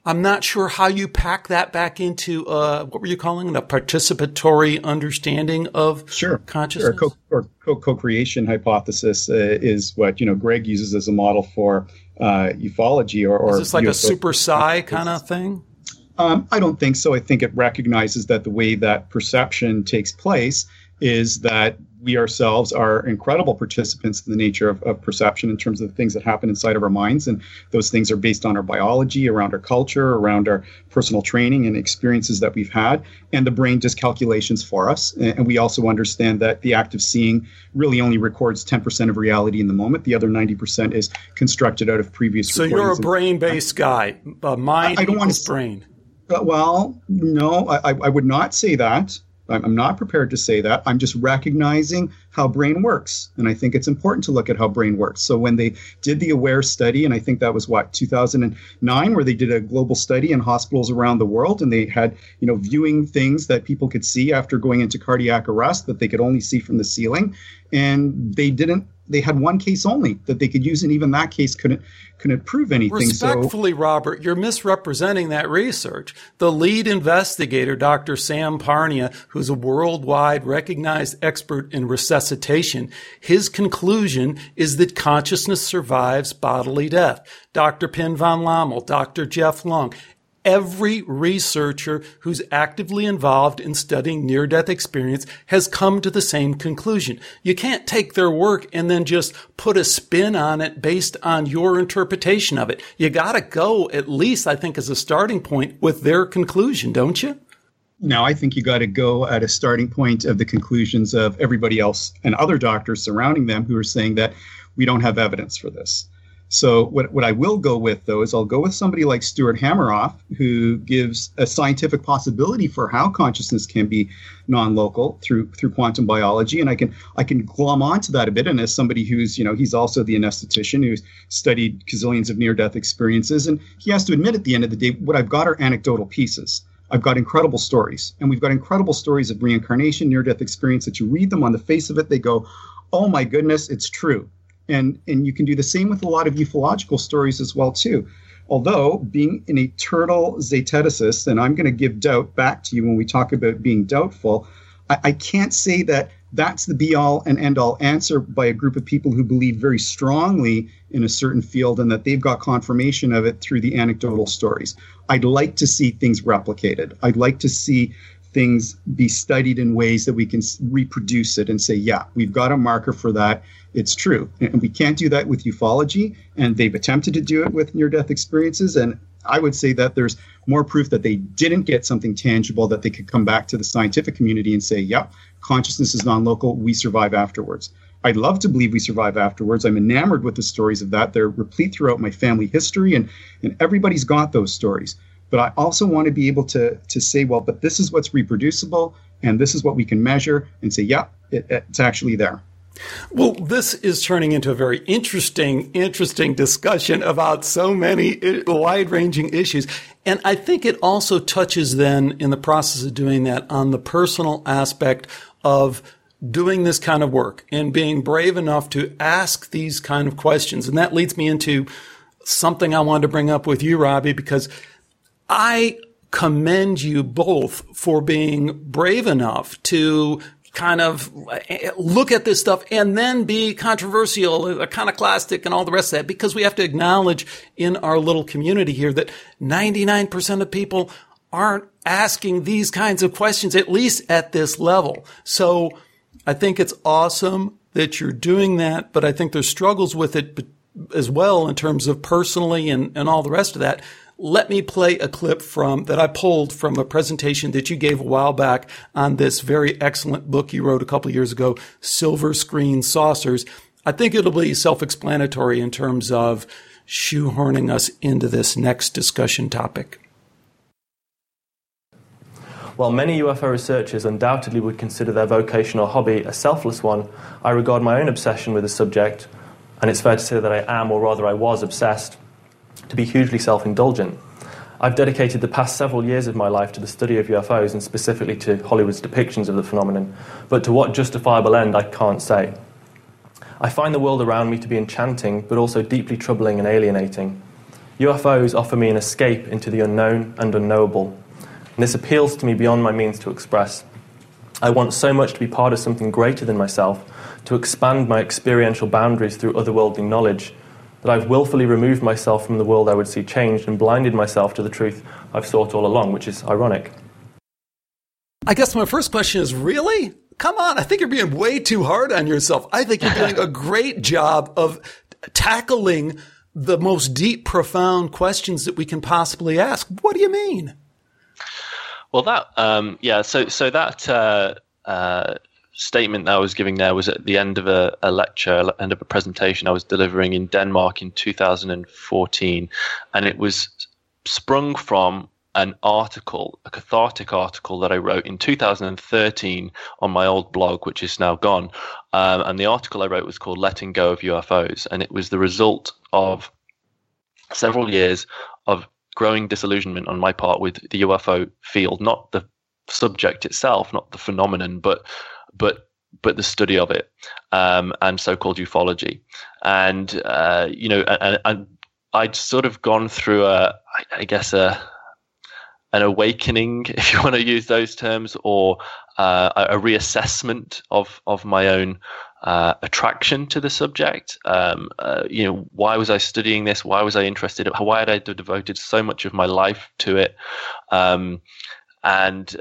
how you pack that back into what were you calling it? A participatory understanding of consciousness? Or co-creation hypothesis is what Greg uses as a model for ufology. Or is this like a super psi kind of thing? I don't think so. I think it recognizes that the way that perception takes place is that we ourselves are incredible participants in the nature of perception in terms of the things that happen inside of our minds. And those things are based on our biology, around our culture, around our personal training and experiences that we've had. And the brain does calculations for us. And we also understand that the act of seeing really only records 10% of reality in the moment. The other 90% is constructed out of previous recordings. So you're a brain-based guy, mind equals brain. Well, no, I would not say that. I'm not prepared to say that. I'm just recognizing how brain works. And I think it's important to look at how brain works. So when they did the AWARE study, and I think that was 2009, where they did a global study in hospitals around the world, and they had, viewing things that people could see after going into cardiac arrest that they could only see from the ceiling. And they had one case only that they could use, and even that case couldn't prove anything. Respectfully, Robert, you're misrepresenting that research. The lead investigator, Dr. Sam Parnia, who's a worldwide recognized expert in resuscitation, his conclusion is that consciousness survives bodily death. Dr. Pin van Lommel, Dr. Jeff Long, every researcher who's actively involved in studying near-death experience has come to the same conclusion. You can't take their work and then just put a spin on it based on your interpretation of it. You got to go, at least I think as a starting point, with their conclusion, don't you? No, I think you got to go at a starting point of the conclusions of everybody else and other doctors surrounding them who are saying that we don't have evidence for this. So what I will go with, though, is I'll go with somebody like Stuart Hameroff, who gives a scientific possibility for how consciousness can be non-local through quantum biology. And I can glom onto that a bit. And as somebody who's, he's also the anesthetician who's studied gazillions of near-death experiences. And he has to admit at the end of the day, what I've got are anecdotal pieces. I've got incredible stories. And we've got incredible stories of reincarnation, near-death experience that you read them on the face of it. They go, oh, my goodness, it's true. And you can do the same with a lot of ufological stories as well, too. Although, being an eternal zeteticist, and I'm going to give doubt back to you when we talk about being doubtful, I can't say that that's the be-all and end-all answer by a group of people who believe very strongly in a certain field and that they've got confirmation of it through the anecdotal stories. I'd like to see things replicated. I'd like to see things be studied in ways that we can reproduce it and say, yeah, we've got a marker for that. It's true. And we can't do that with ufology. And they've attempted to do it with near-death experiences. And I would say that there's more proof that they didn't get something tangible that they could come back to the scientific community and say, yep, consciousness is non-local. We survive afterwards. I'd love to believe we survive afterwards. I'm enamored with the stories of that. They're replete throughout my family history, and everybody's got those stories. But I also want to be able to say, well, but this is what's reproducible, and this is what we can measure, and say, yeah, it's actually there. Well, this is turning into a very interesting discussion about so many wide-ranging issues. And I think it also touches then, in the process of doing that, on the personal aspect of doing this kind of work and being brave enough to ask these kind of questions. And that leads me into something I wanted to bring up with you, Robbie, because I commend you both for being brave enough to kind of look at this stuff and then be controversial, iconoclastic, and all the rest of that, because we have to acknowledge in our little community here that 99% of people aren't asking these kinds of questions, at least at this level. So I think it's awesome that you're doing that, but I think there's struggles with it as well in terms of personally and all the rest of that. Let me play a clip that I pulled from a presentation that you gave a while back on this very excellent book you wrote a couple of years ago, Silver Screen Saucers. I think it'll be self-explanatory in terms of shoehorning us into this next discussion topic. While many UFO researchers undoubtedly would consider their vocation or hobby a selfless one, I regard my own obsession with the subject, and it's fair to say that I am, or rather I was, obsessed, to be hugely self-indulgent. I've dedicated the past several years of my life to the study of UFOs and specifically to Hollywood's depictions of the phenomenon, but to what justifiable end I can't say. I find the world around me to be enchanting, but also deeply troubling and alienating. UFOs offer me an escape into the unknown and unknowable, and this appeals to me beyond my means to express. I want so much to be part of something greater than myself, to expand my experiential boundaries through otherworldly knowledge, that I've willfully removed myself from the world I would see changed and blinded myself to the truth I've sought all along, which is ironic. I guess my first question is, really? Come on, I think you're being way too hard on yourself. I think you're doing a great job of tackling the most deep, profound questions that we can possibly ask. What do you mean? Well, so that statement that I was giving there was at the end of a lecture, end of a presentation I was delivering in Denmark in 2014, and it was sprung from an article, a cathartic article that I wrote in 2013 on my old blog, which is now gone. And the article I wrote was called Letting Go of UFOs, and it was the result of several years of growing disillusionment on my part with the UFO field, not the subject itself, not the phenomenon, but the study of it, and so-called ufology. And and I'd sort of gone through an awakening, if you want to use those terms, or a reassessment of my own attraction to the subject. Why was I studying this? Why was I interested? Why had I devoted so much of my life to it? And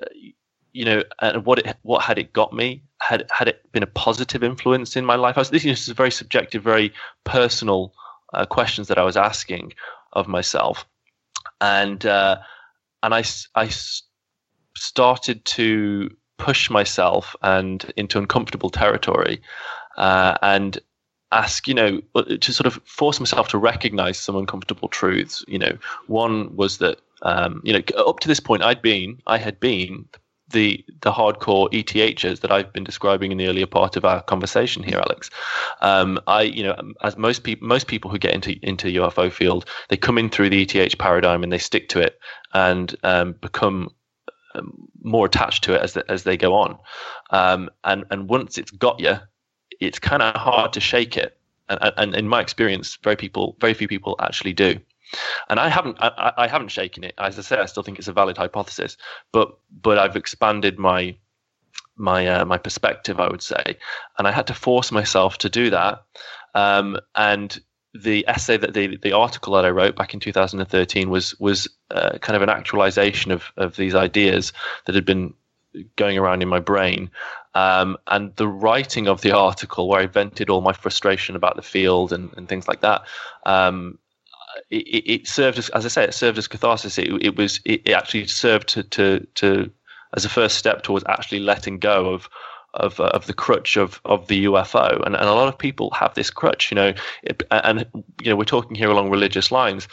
what had it got me? Had it been a positive influence in my life? This is very subjective, very personal questions that I was asking of myself, and I started to push myself and into uncomfortable territory, and ask, to sort of force myself to recognize some uncomfortable truths. One was that, up to this point, I had been the hardcore ETHers that I've been describing in the earlier part of our conversation here, Alex. As most people who get into UFO field, they come in through the ETH paradigm and they stick to it and become more attached to it as they go on. And once it's got you, it's kind of hard to shake it. And in my experience, very few people actually do. And I haven't shaken it. As I say, I still think it's a valid hypothesis, but I've expanded my perspective, I would say, and I had to force myself to do that. And the essay the article that I wrote back in 2013 was kind of an actualization of these ideas that had been going around in my brain. And the writing of the article, where I vented all my frustration about the field and things like that, it served as I say, it served as catharsis. It actually served to as a first step towards actually letting go of the crutch of the UFO, and a lot of people have this crutch, we're talking here along religious lines.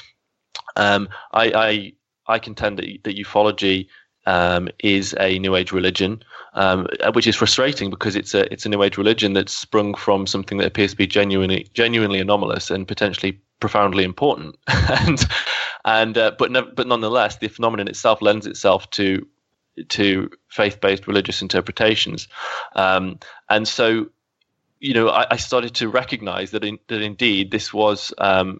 I contend that ufology is a New Age religion, which is frustrating because it's a New Age religion that's sprung from something that appears to be genuinely anomalous and potentially profoundly important. But nonetheless, the phenomenon itself lends itself to to faith-based religious interpretations, and so I started to recognize that indeed this was a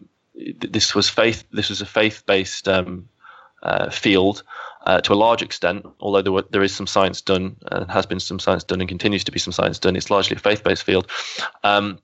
faith-based field to a large extent. Although there is some science done, and has been some science done, and continues to be some science done, it's largely a faith-based field. And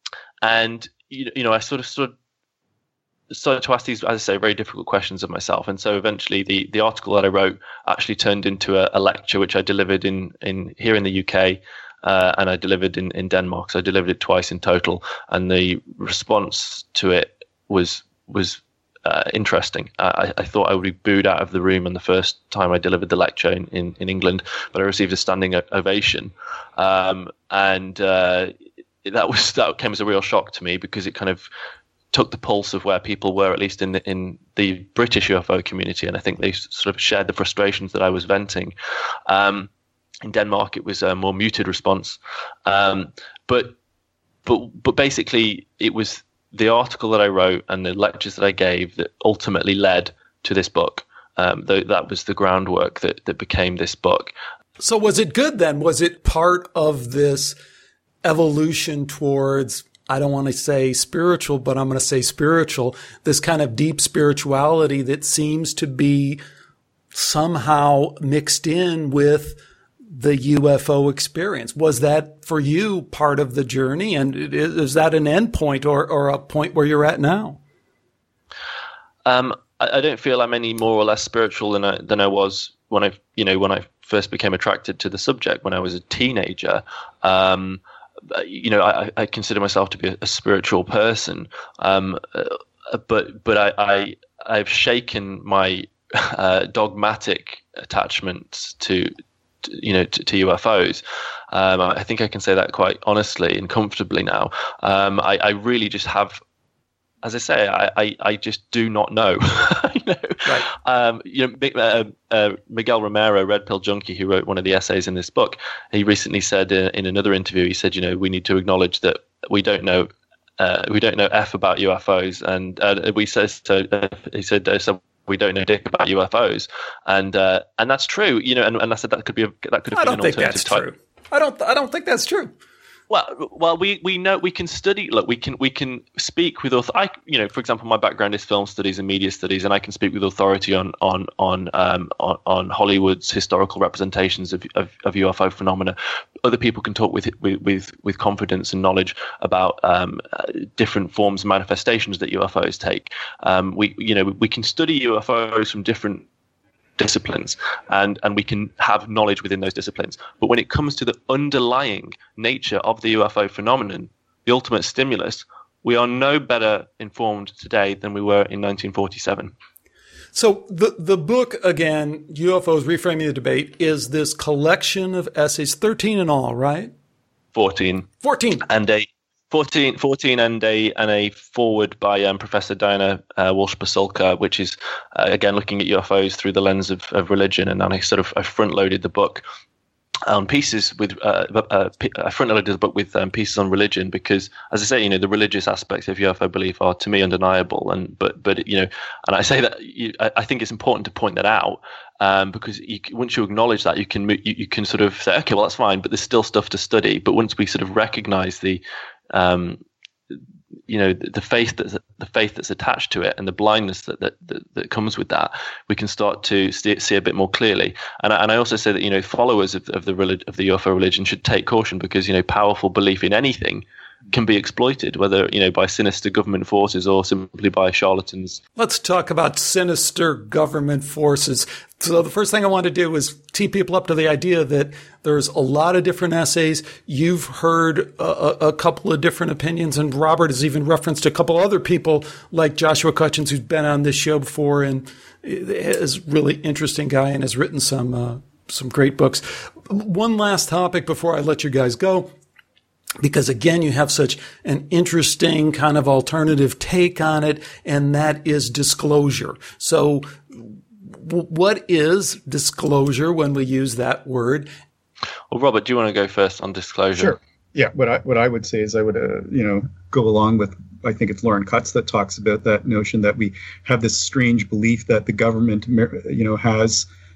I sort of started to ask these, as I say, very difficult questions of myself. And so eventually the article that I wrote actually turned into a lecture which I delivered in here in the UK, and I delivered in Denmark. So I delivered it twice in total, and the response to it was interesting. I thought I would be booed out of the room on the first time I delivered the lecture in England, but I received a standing ovation, and that came as a real shock to me, because it kind of took the pulse of where people were, at least in the British UFO community, and I think they sort of shared the frustrations that I was venting. In Denmark, it was a more muted response, but basically, it was the article that I wrote and the lectures that I gave that ultimately led to this book. That was the groundwork that became this book. So was it good then? Was it part of this evolution towards, I don't want to say spiritual, but I'm going to say spiritual, this kind of deep spirituality that seems to be somehow mixed in with the UFO experience? Was that for you part of the journey? And is that an end point or a point where you're at now? I don't feel I'm any more or less spiritual than I was when I first became attracted to the subject when I was a teenager. I consider myself to be a spiritual person, but I've shaken my dogmatic attachments to UFOs. I think I can say that quite honestly and comfortably now. I really just have, as I say, I just do not know. Right. Miguel Romero, Red Pill Junkie, who wrote one of the essays in this book, he recently said in another interview, he said, we need to acknowledge that we don't know F about UFOs, and he said so we don't know dick about UFOs, and that's true. And I said that could have been an alternative type. True. I don't think that's true. Well, we know we can study. Look, we can speak with for example, my background is film studies and media studies, and I can speak with authority on Hollywood's historical representations of UFO phenomena. Other people can talk with confidence and knowledge about different forms and manifestations that UFOs take. We can study UFOs from different disciplines, and we can have knowledge within those disciplines. But when it comes to the underlying nature of the UFO phenomenon, the ultimate stimulus, we are no better informed today than we were in 1947. So the book, again, UFOs Reframing the Debate, is this collection of essays, 13 in all, right? 14. 14. And a 14 and a foreword by Professor Diana Walsh-Pasulka, which is again looking at UFOs through the lens of religion. And then I front-loaded the book on pieces with I front-loaded the book with pieces on religion, because, as I say, the religious aspects of UFO belief are to me undeniable. And but and I say that I think it's important to point that out. Because once you acknowledge that, you can sort of say, okay, well, that's fine, but there's still stuff to study. But once we sort of recognize the faith that's attached to it and the blindness that comes with that, we can start to see a bit more clearly. And I also say that followers of the UFO religion should take caution, because powerful belief in anything can be exploited, whether by sinister government forces or simply by charlatans. Let's talk about sinister government forces. So the first thing I want to do is tee people up to the idea that there's a lot of different essays. You've heard a couple of different opinions, and Robert has even referenced a couple other people like Joshua Cutchins, who's been on this show before and is a really interesting guy and has written some great books. One last topic before I let you guys go, because again, you have such an interesting kind of alternative take on it, and that is disclosure. So what is disclosure when we use that word? Well, Robert, do you want to go first on disclosure? Sure. Yeah. What I would say is I would, go along with, I think it's Lauren Cutts that talks about that notion that we have this strange belief that the government, has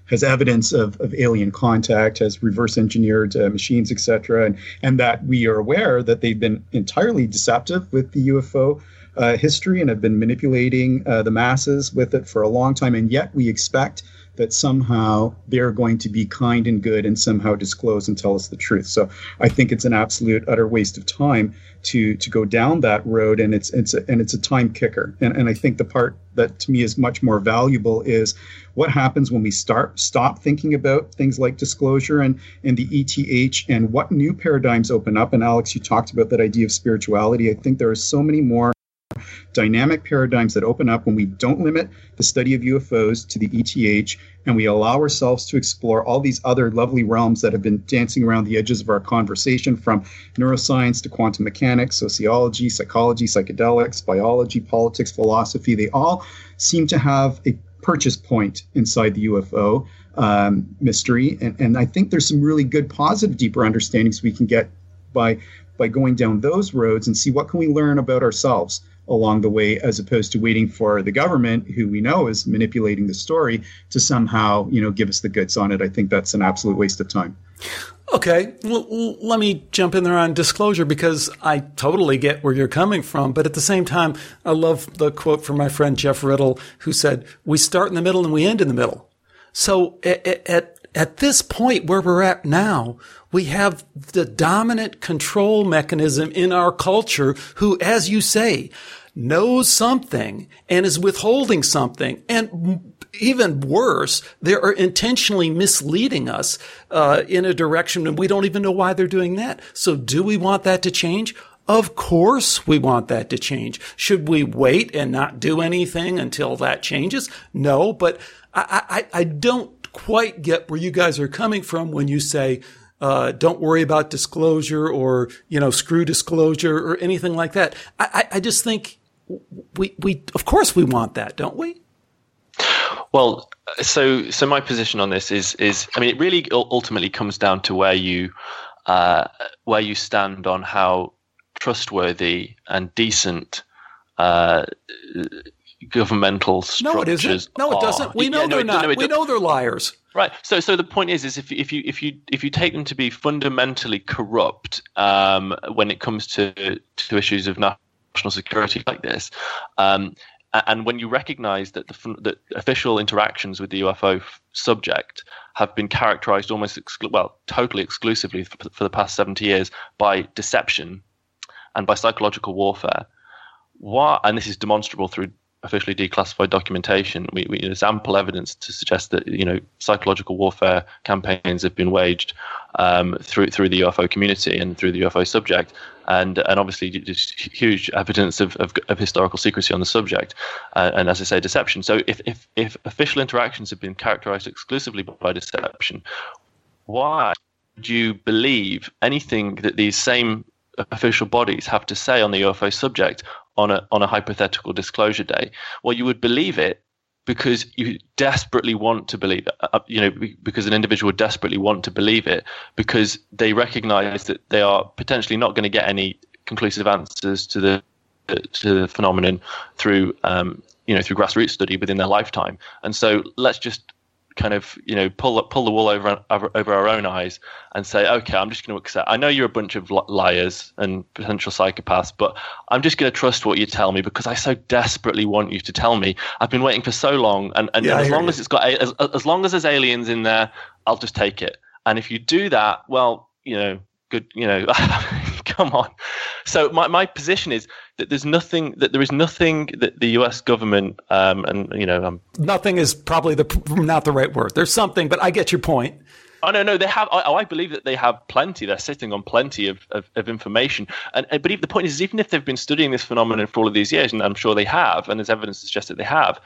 has evidence of alien contact, has reverse engineered machines, etc., and that we are aware that they've been entirely deceptive with the UFO history and have been manipulating the masses with it for a long time, and yet we expect that somehow they're going to be kind and good and somehow disclose and tell us the truth. So I think it's an absolute utter waste of time to go down that road, and it's a time kicker. And I think the part that to me is much more valuable is what happens when we stop thinking about things like disclosure and the ETH, and what new paradigms open up. And Alex, you talked about that idea of spirituality. I think there are so many more dynamic paradigms that open up when we don't limit the study of UFOs to the ETH, and we allow ourselves to explore all these other lovely realms that have been dancing around the edges of our conversation, from neuroscience to quantum mechanics, sociology, psychology, psychedelics, biology, politics, philosophy. They all seem to have a purchase point inside the UFO mystery. And I think there's some really good, positive, deeper understandings we can get by going down those roads, and see what can we learn about ourselves along the way, as opposed to waiting for the government, who we know is manipulating the story, to somehow, give us the goods on it. I think that's an absolute waste of time. Okay, well, let me jump in there on disclosure, because I totally get where you're coming from. But at the same time, I love the quote from my friend Jeff Riddle, who said, "We start in the middle and we end in the middle." So at this point where we're at now, we have the dominant control mechanism in our culture who, as you say, knows something and is withholding something. And even worse, they are intentionally misleading us in a direction, and we don't even know why they're doing that. So do we want that to change? Of course we want that to change. Should we wait and not do anything until that changes? No, but I don't quite get where you guys are coming from when you say, don't worry about disclosure, or, screw disclosure or anything like that. I just think we of course we want that, don't we? Well, so my position on this is, I mean, it really ultimately comes down to where you stand on how trustworthy and decent governmental structures. No, it isn't. No, it doesn't. We know they're not. We know they're liars. Right. So the point is if you take them to be fundamentally corrupt when it comes to issues of national security like this, and when you recognise that that official interactions with the UFO subject have been characterised almost totally exclusively for the past 70 years by deception and by psychological warfare, and this is demonstrable through officially declassified documentation, there's ample evidence to suggest that psychological warfare campaigns have been waged through the UFO community and through the UFO subject, and obviously just huge evidence of historical secrecy on the subject, and as I say, deception. So if official interactions have been characterized exclusively by deception, why would you believe anything that these same official bodies have to say on the UFO subject on a hypothetical disclosure day? Well, you would believe it because you desperately want to believe it, because an individual would desperately want to believe it, because they recognize that they are potentially not going to get any conclusive answers to the phenomenon through grassroots study within their lifetime. And so let's just kind of pull the wool over our own eyes and say, okay, I'm just going to accept. I know you're a bunch of liars and potential psychopaths, but I'm just going to trust what you tell me because I so desperately want you to tell me. I've been waiting for so long, and as long as it's got as long as there's aliens in there, I'll just take it. And if you do that, well, good, come on. So my position is that there is nothing that the U.S. government nothing is probably not the right word. There's something, but I get your point. Oh no, they have. I believe that they have plenty. They're sitting on plenty of information. But the point is, even if they've been studying this phenomenon for all of these years, and I'm sure they have, and there's evidence to suggest that they have,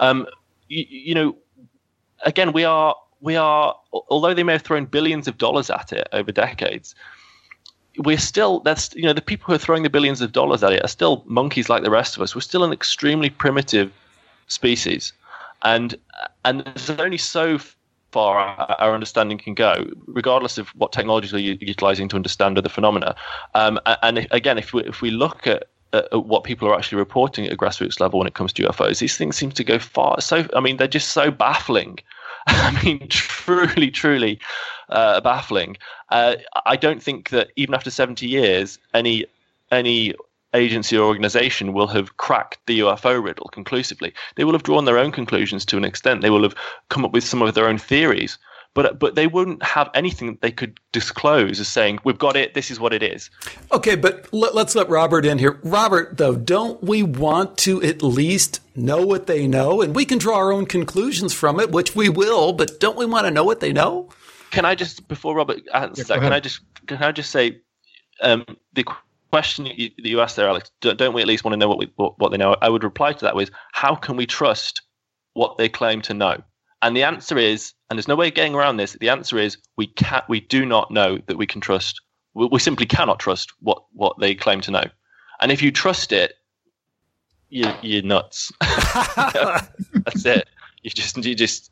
again, we are. Although they may have thrown billions of dollars at it over decades, we're still, the people who are throwing the billions of dollars at it are still monkeys like the rest of us. We're still an extremely primitive species, and there's only so far our understanding can go, regardless of what technologies we're utilizing to understand other phenomena. And again, if we look at what people are actually reporting at a grassroots level when it comes to UFOs, these things seem to go far. So, I mean, they're just so baffling. I mean, truly baffling. I don't think that even after 70 years, any agency or organization will have cracked the UFO riddle conclusively. They will have drawn their own conclusions to an extent. They will have come up with some of their own theories. But they wouldn't have anything that they could disclose as saying, we've got it, this is what it is. Okay, but let's let Robert in here. Robert, though, don't we want to at least know what they know? And we can draw our own conclusions from it, which we will, but don't we want to know what they know? Can I just, before Robert answers that, can I just say, the question that you asked there, Alex, don't we at least want to know what they know? I would reply to that with, how can we trust what they claim to know? And the answer is, and there's no way of getting around this, the answer is we do not know that we can trust. We simply cannot trust what they claim to know. And if you trust it, you're nuts. That's it. You just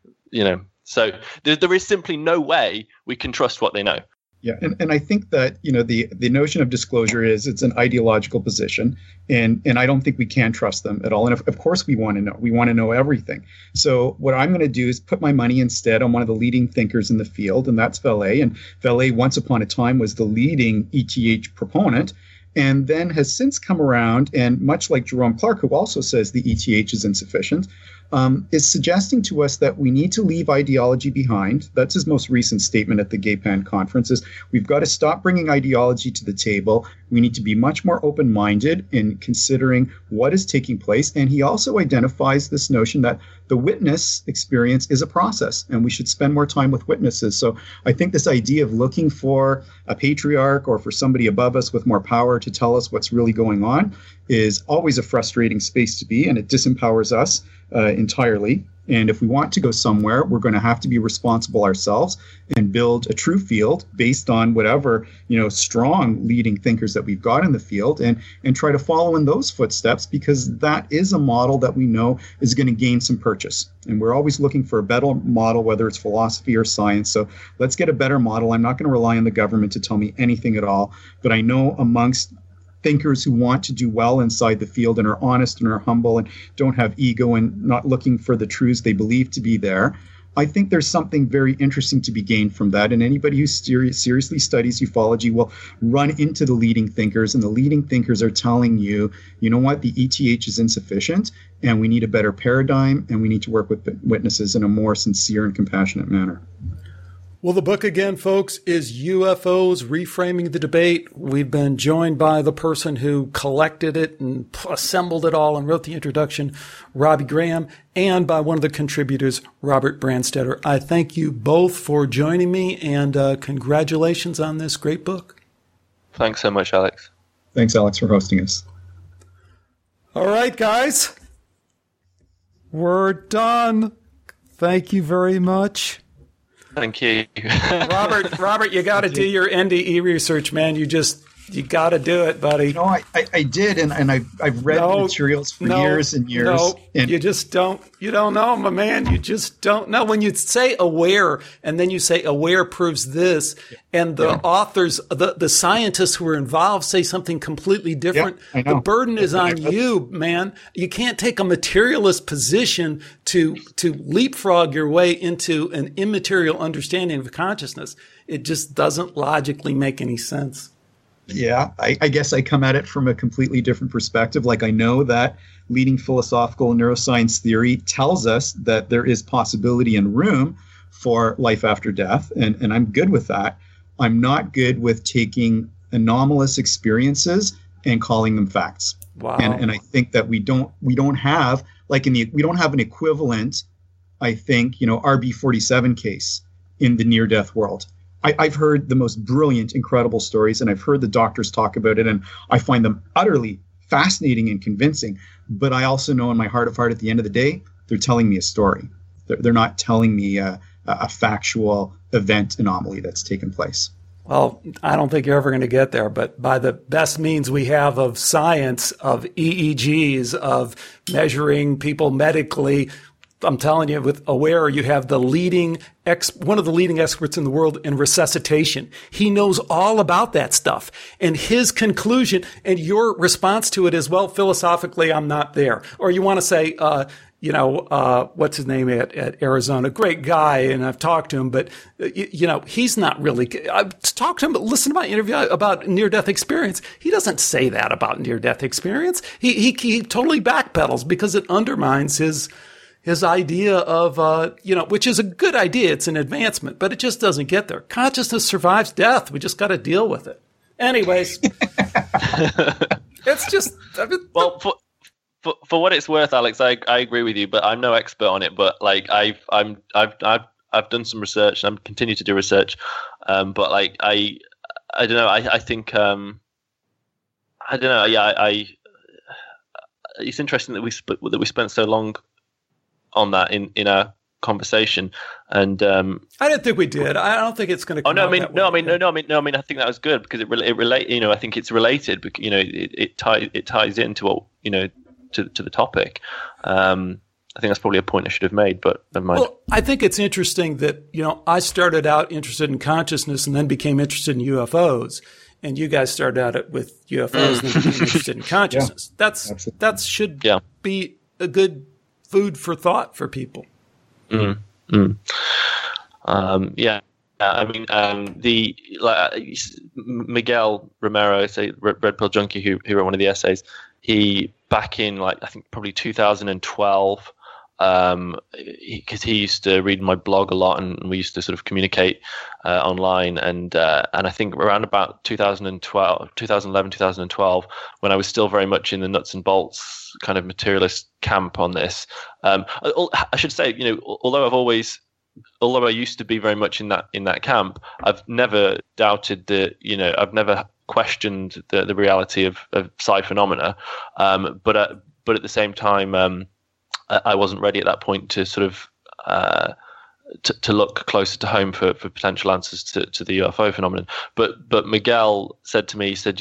so there is simply no way we can trust what they know. Yeah, and I think that, the notion of disclosure is it's an ideological position, and I don't think we can trust them at all. And of course we want to know. We want to know everything. So what I'm going to do is put my money instead on one of the leading thinkers in the field, and that's Vallée. And Vallée, once upon a time, was the leading ETH proponent, and then has since come around, and much like Jerome Clark, who also says the ETH is insufficient, is suggesting to us that we need to leave ideology behind. That's his most recent statement at the GayPan conference, is we've got to stop bringing ideology to the table. We need to be much more open-minded in considering what is taking place. And he also identifies this notion that the witness experience is a process, and we should spend more time with witnesses. So I think this idea of looking for a patriarch or for somebody above us with more power to tell us what's really going on is always a frustrating space to be, and it disempowers us entirely. And if we want to go somewhere, we're going to have to be responsible ourselves and build a true field based on whatever, strong leading thinkers that we've got in the field, and try to follow in those footsteps, because that is a model that we know is going to gain some purchase. And we're always looking for a better model, whether it's philosophy or science. So let's get a better model. I'm not going to rely on the government to tell me anything at all, but I know amongst thinkers who want to do well inside the field and are honest and are humble and don't have ego and not looking for the truths they believe to be there, I think there's something very interesting to be gained from that. And anybody who seriously studies ufology will run into the leading thinkers, and the leading thinkers are telling you, you know what, the ETH is insufficient, and we need a better paradigm, and we need to work with witnesses in a more sincere and compassionate manner. Well, the book again, folks, is UFOs Reframing the Debate. We've been joined by the person who collected it and assembled it all and wrote the introduction, Robbie Graham, and by one of the contributors, Robert Branstetter. I thank you both for joining me, and congratulations on this great book. Thanks so much, Alex. Thanks, Alex, for hosting us. All right, guys. We're done. Thank you very much. Thank you. Robert, you got to do your NDE research, man. You got to do it, buddy. No, I did, and I've read the materials for years and years. No, and you just don't. You don't know, my man. You just don't know. When you say aware, and then you say aware proves this, and the authors, the scientists who are involved say something completely different. I know. The burden is on you, man. You can't take a materialist position to leapfrog your way into an immaterial understanding of consciousness. It just doesn't logically make any sense. Yeah, I guess I come at it from a completely different perspective. Like, I know that leading philosophical neuroscience theory tells us that there is possibility and room for life after death, and I'm good with that. I'm not good with taking anomalous experiences and calling them facts. Wow. And I think that we don't have we don't have an equivalent, I think, RB47 case in the near-death world. I've heard the most brilliant, incredible stories, and I've heard the doctors talk about it, and I find them utterly fascinating and convincing. But I also know in my heart of heart, at the end of the day, they're telling me a story. They're not telling me a factual event anomaly that's taken place. Well, I don't think you're ever going to get there, but by the best means we have of science, of EEGs, of measuring people medically, I'm telling you, with Aware, you have one of the leading experts in the world in resuscitation. He knows all about that stuff. And his conclusion and your response to it is, well, philosophically, I'm not there. Or you want to say, what's his name at Arizona? Great guy, and I've talked to him, but he's not really. I've talked to him, but listen to my interview about near-death experience. He doesn't say that about near-death experience. He totally backpedals because it undermines his idea of which is a good idea. It's an advancement, but it just doesn't get there. Consciousness survives death. We just got to deal with it. Anyways, it's just well. For what it's worth, Alex, I agree with you, but I'm no expert on it. But like I've done some research and I'm continue to do research. But like I don't know. I think I don't know. Yeah, it's interesting that we spent so long on that in our conversation. And I didn't think we did. I don't think it's going to come out that way. I think that was good because it relate. I think it's related because it ties into what to the topic. I think that's probably a point I should have made, but never mind. Well, I think it's interesting that, I started out interested in consciousness and then became interested in UFOs. And you guys started out with UFOs and then became interested in consciousness. Yeah, that should be a good food for thought for people. Miguel Romero, say Red Pill Junkie, who wrote one of the essays, he back in I think probably 2012, because he used to read my blog a lot and we used to sort of communicate online, and I think around about 2011, 2012, when I was still very much in the nuts and bolts kind of materialist camp on this. I should say, although I used to be very much in that camp, I've never doubted I've never questioned the reality of psi phenomena, but at the same time, I wasn't ready at that point to sort of to look closer to home for potential answers to the UFO phenomenon. But Miguel said to me, he said,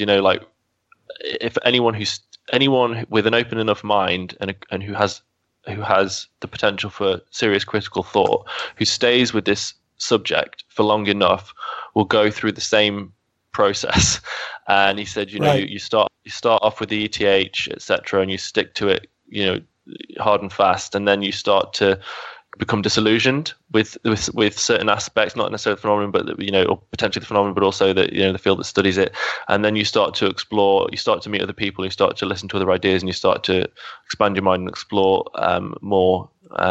if anyone with an open enough mind and who has the potential for serious critical thought, who stays with this subject for long enough, will go through the same process. And he said, right. you start off with the ETH, etc., and you stick to it, hard and fast, and then you start to become disillusioned with certain aspects, not necessarily the phenomenon, but or potentially the phenomenon, but also the field that studies it. And then you start to explore, you start to meet other people, you start to listen to other ideas, and you start to expand your mind and explore more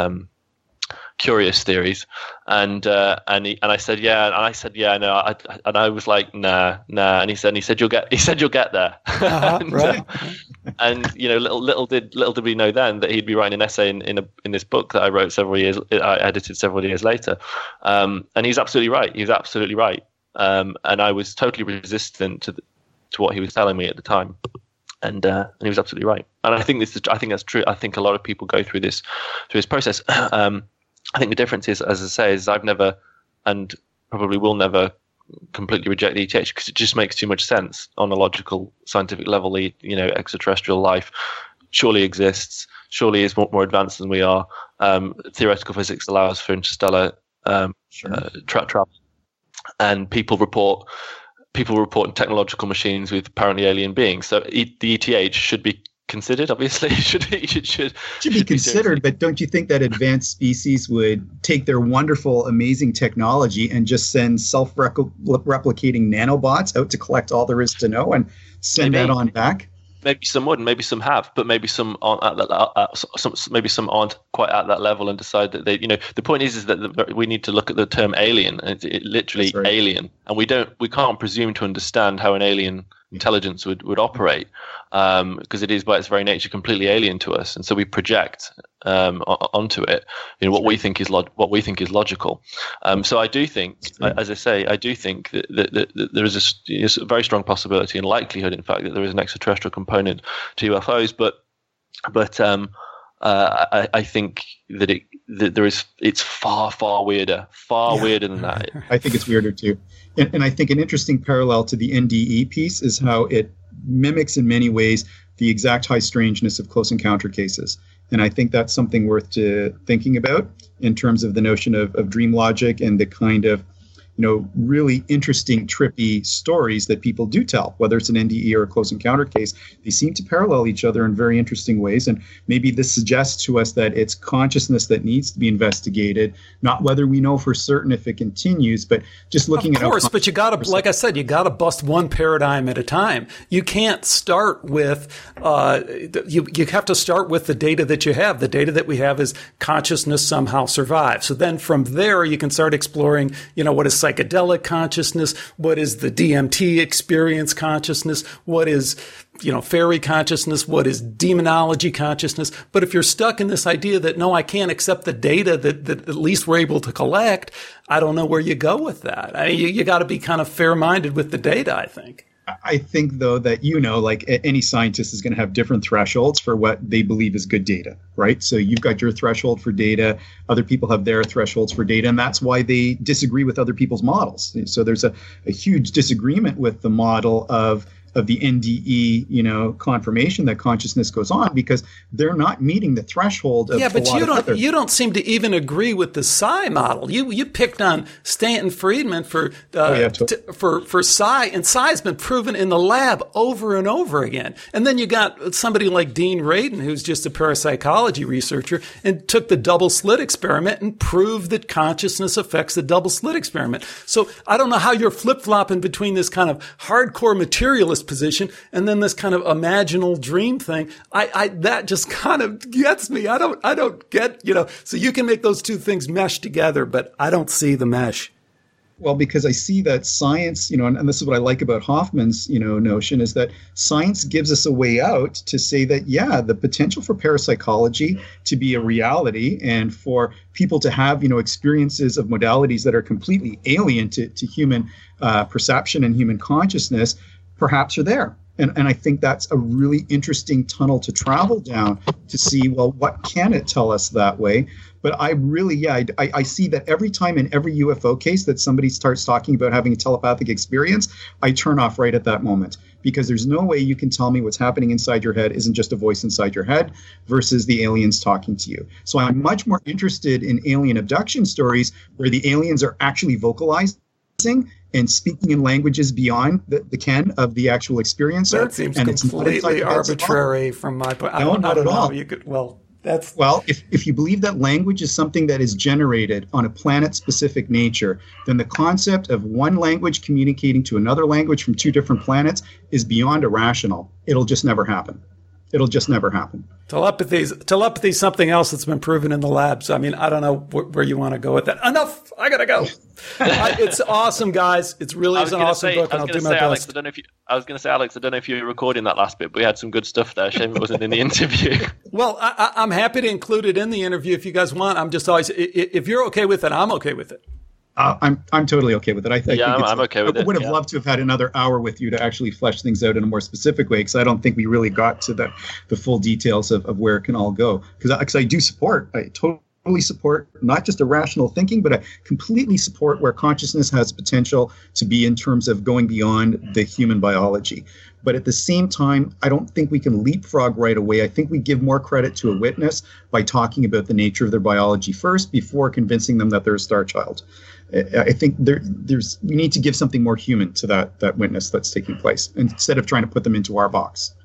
curious theories. And I said no, and I was like nah, and he said you'll get there. Right. And little did we know then that he'd be writing an essay in this book that I edited several years later. And he's absolutely right. He was absolutely right. And I was totally resistant to what he was telling me at the time. And he was absolutely right. And I think that's true. I think a lot of people go through this process. I think the difference is, as I say, is I've never and probably will never completely reject the ETH because it just makes too much sense on a logical, scientific level. Extraterrestrial life surely exists, surely is more advanced than we are. Theoretical physics allows for interstellar travel, and people report technological machines with apparently alien beings. So the ETH should be considered, obviously. should be considered, but don't you think that advanced species would take their wonderful, amazing technology and just send self-replicating nanobots out to collect all there is to know and send that on back? Maybe some would, and maybe some have, but maybe some aren't at that. Maybe some aren't quite at that level and decide that they. The point is that we need to look at the term alien, and it literally right. Alien, and we can't presume to understand how an alien intelligence would operate, because it is by its very nature completely alien to us, and so we project onto it what we think is logical. So I do think, as I say, I do think that there is a very strong possibility and likelihood, in fact, that there is an extraterrestrial component to UFOs, but I think that it's far weirder than that. I think it's weirder too. And I think an interesting parallel to the NDE piece is how it mimics in many ways the exact high strangeness of close encounter cases. And I think that's something worth thinking about in terms of the notion of dream logic and the kind of really interesting, trippy stories that people do tell, whether it's an NDE or a close encounter case. They seem to parallel each other in very interesting ways. And maybe this suggests to us that it's consciousness that needs to be investigated, not whether we know for certain if it continues, but just looking at Of course, but you got to, like I said, you got to bust one paradigm at a time. You can't start with, you have to start with the data that you have. The data that we have is consciousness somehow survives. So then from there, you can start exploring, what is psychedelic consciousness? What is the DMT experience consciousness? What is, fairy consciousness? What is demonology consciousness? But if you're stuck in this idea that, no, I can't accept the data that at least we're able to collect, I don't know where you go with that. I mean, you got to be kind of fair-minded with the data, I think. I think, though, that, like any scientist is going to have different thresholds for what they believe is good data, right? So you've got your threshold for data. Other people have their thresholds for data. And that's why they disagree with other people's models. So there's a huge disagreement with the model of the NDE, confirmation that consciousness goes on, because they're not meting the threshold of but you don't seem to even agree with the Psi model. You picked on Stanton Friedman for Psi, and Psi's been proven in the lab over and over again. And then you got somebody like Dean Radin, who's just a parapsychology researcher, and took the double slit experiment and proved that consciousness affects the double slit experiment. So I don't know how you're flip-flopping between this kind of hardcore materialist position and then this kind of imaginal dream thing. That just kind of gets me. I don't get, so you can make those two things mesh together, but I don't see the mesh. Well, because I see that science, and this is what I like about Hoffman's, notion, is that science gives us a way out to say that, the potential for parapsychology to be a reality and for people to have, experiences of modalities that are completely alien to human perception and human consciousness perhaps are there. And I think that's a really interesting tunnel to travel down to see, well, what can it tell us that way? But I really, I see that every time in every UFO case that somebody starts talking about having a telepathic experience, I turn off right at that moment, because there's no way you can tell me what's happening inside your head isn't just a voice inside your head versus the aliens talking to you. So I'm much more interested in alien abduction stories where the aliens are actually vocalizing and speaking in languages beyond the ken of the actual experiencer. That seems completely arbitrary from my point. No, not at all. If you believe that language is something that is generated on a planet-specific nature, then the concept of one language communicating to another language from two different planets is beyond irrational. It'll just never happen. It'll just never happen. Telepathy is something else that's been proven in the labs. I mean, I don't know where you want to go with that. Enough. I got to go. It's awesome, guys. It's really an awesome book, and I'll do my best. Alex, I was going to say, Alex, I don't know if you were recording that last bit, but we had some good stuff there. Shame it wasn't in the interview. Well, I'm happy to include it in the interview if you guys want. I'm just always, if you're okay with it, I'm okay with it. I'm totally okay with it. I'm okay with it. I would have loved to have had another hour with you to actually flesh things out in a more specific way, because I don't think we really got to the full details of where it can all go. Because I totally support not just irrational thinking, but I completely support where consciousness has potential to be in terms of going beyond the human biology. But at the same time, I don't think we can leapfrog right away. I think we give more credit to a witness by talking about the nature of their biology first before convincing them that they're a star child. I think we need to give something more human to that witness that's taking place instead of trying to put them into our box.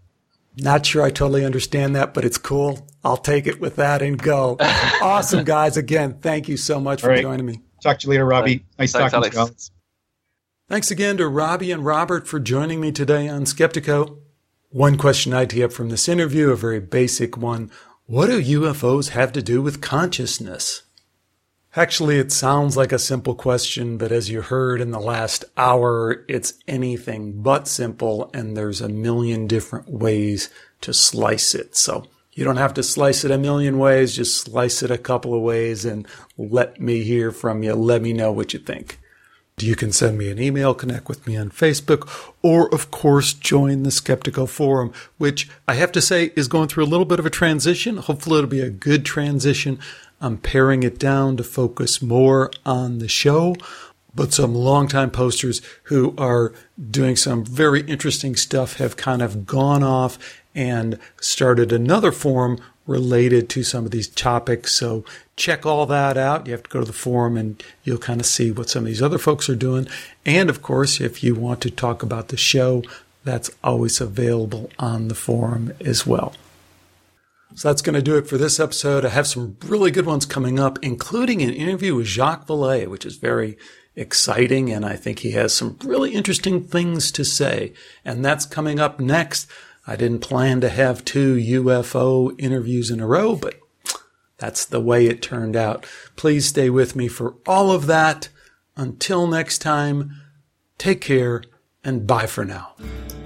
Not sure I totally understand that, but it's cool. I'll take it with that and go. Awesome, guys. Again, thank you so much for joining me. Talk to you later, Robbie. Nice talking to you, Alex. Thanks again to Robbie and Robert for joining me today on Skeptiko. One question I tee up from this interview, a very basic one. What do UFOs have to do with consciousness? Actually, it sounds like a simple question, but as you heard in the last hour, it's anything but simple, and there's a million different ways to slice it. So you don't have to slice it a million ways, just slice it a couple of ways and let me hear from you. Let me know what you think. You can send me an email, connect with me on Facebook, or, of course, join the Skeptiko Forum, which I have to say is going through a little bit of a transition. Hopefully it'll be a good transition. I'm paring it down to focus more on the show, but some longtime posters who are doing some very interesting stuff have kind of gone off and started another forum related to some of these topics. So check all that out. You have to go to the forum and you'll kind of see what some of these other folks are doing. And of course, if you want to talk about the show, that's always available on the forum as well. So that's going to do it for this episode. I have some really good ones coming up, including an interview with Jacques Vallée, which is very exciting, and I think he has some really interesting things to say. And that's coming up next. I didn't plan to have 2 UFO interviews in a row, but that's the way it turned out. Please stay with me for all of that. Until next time, take care and bye for now.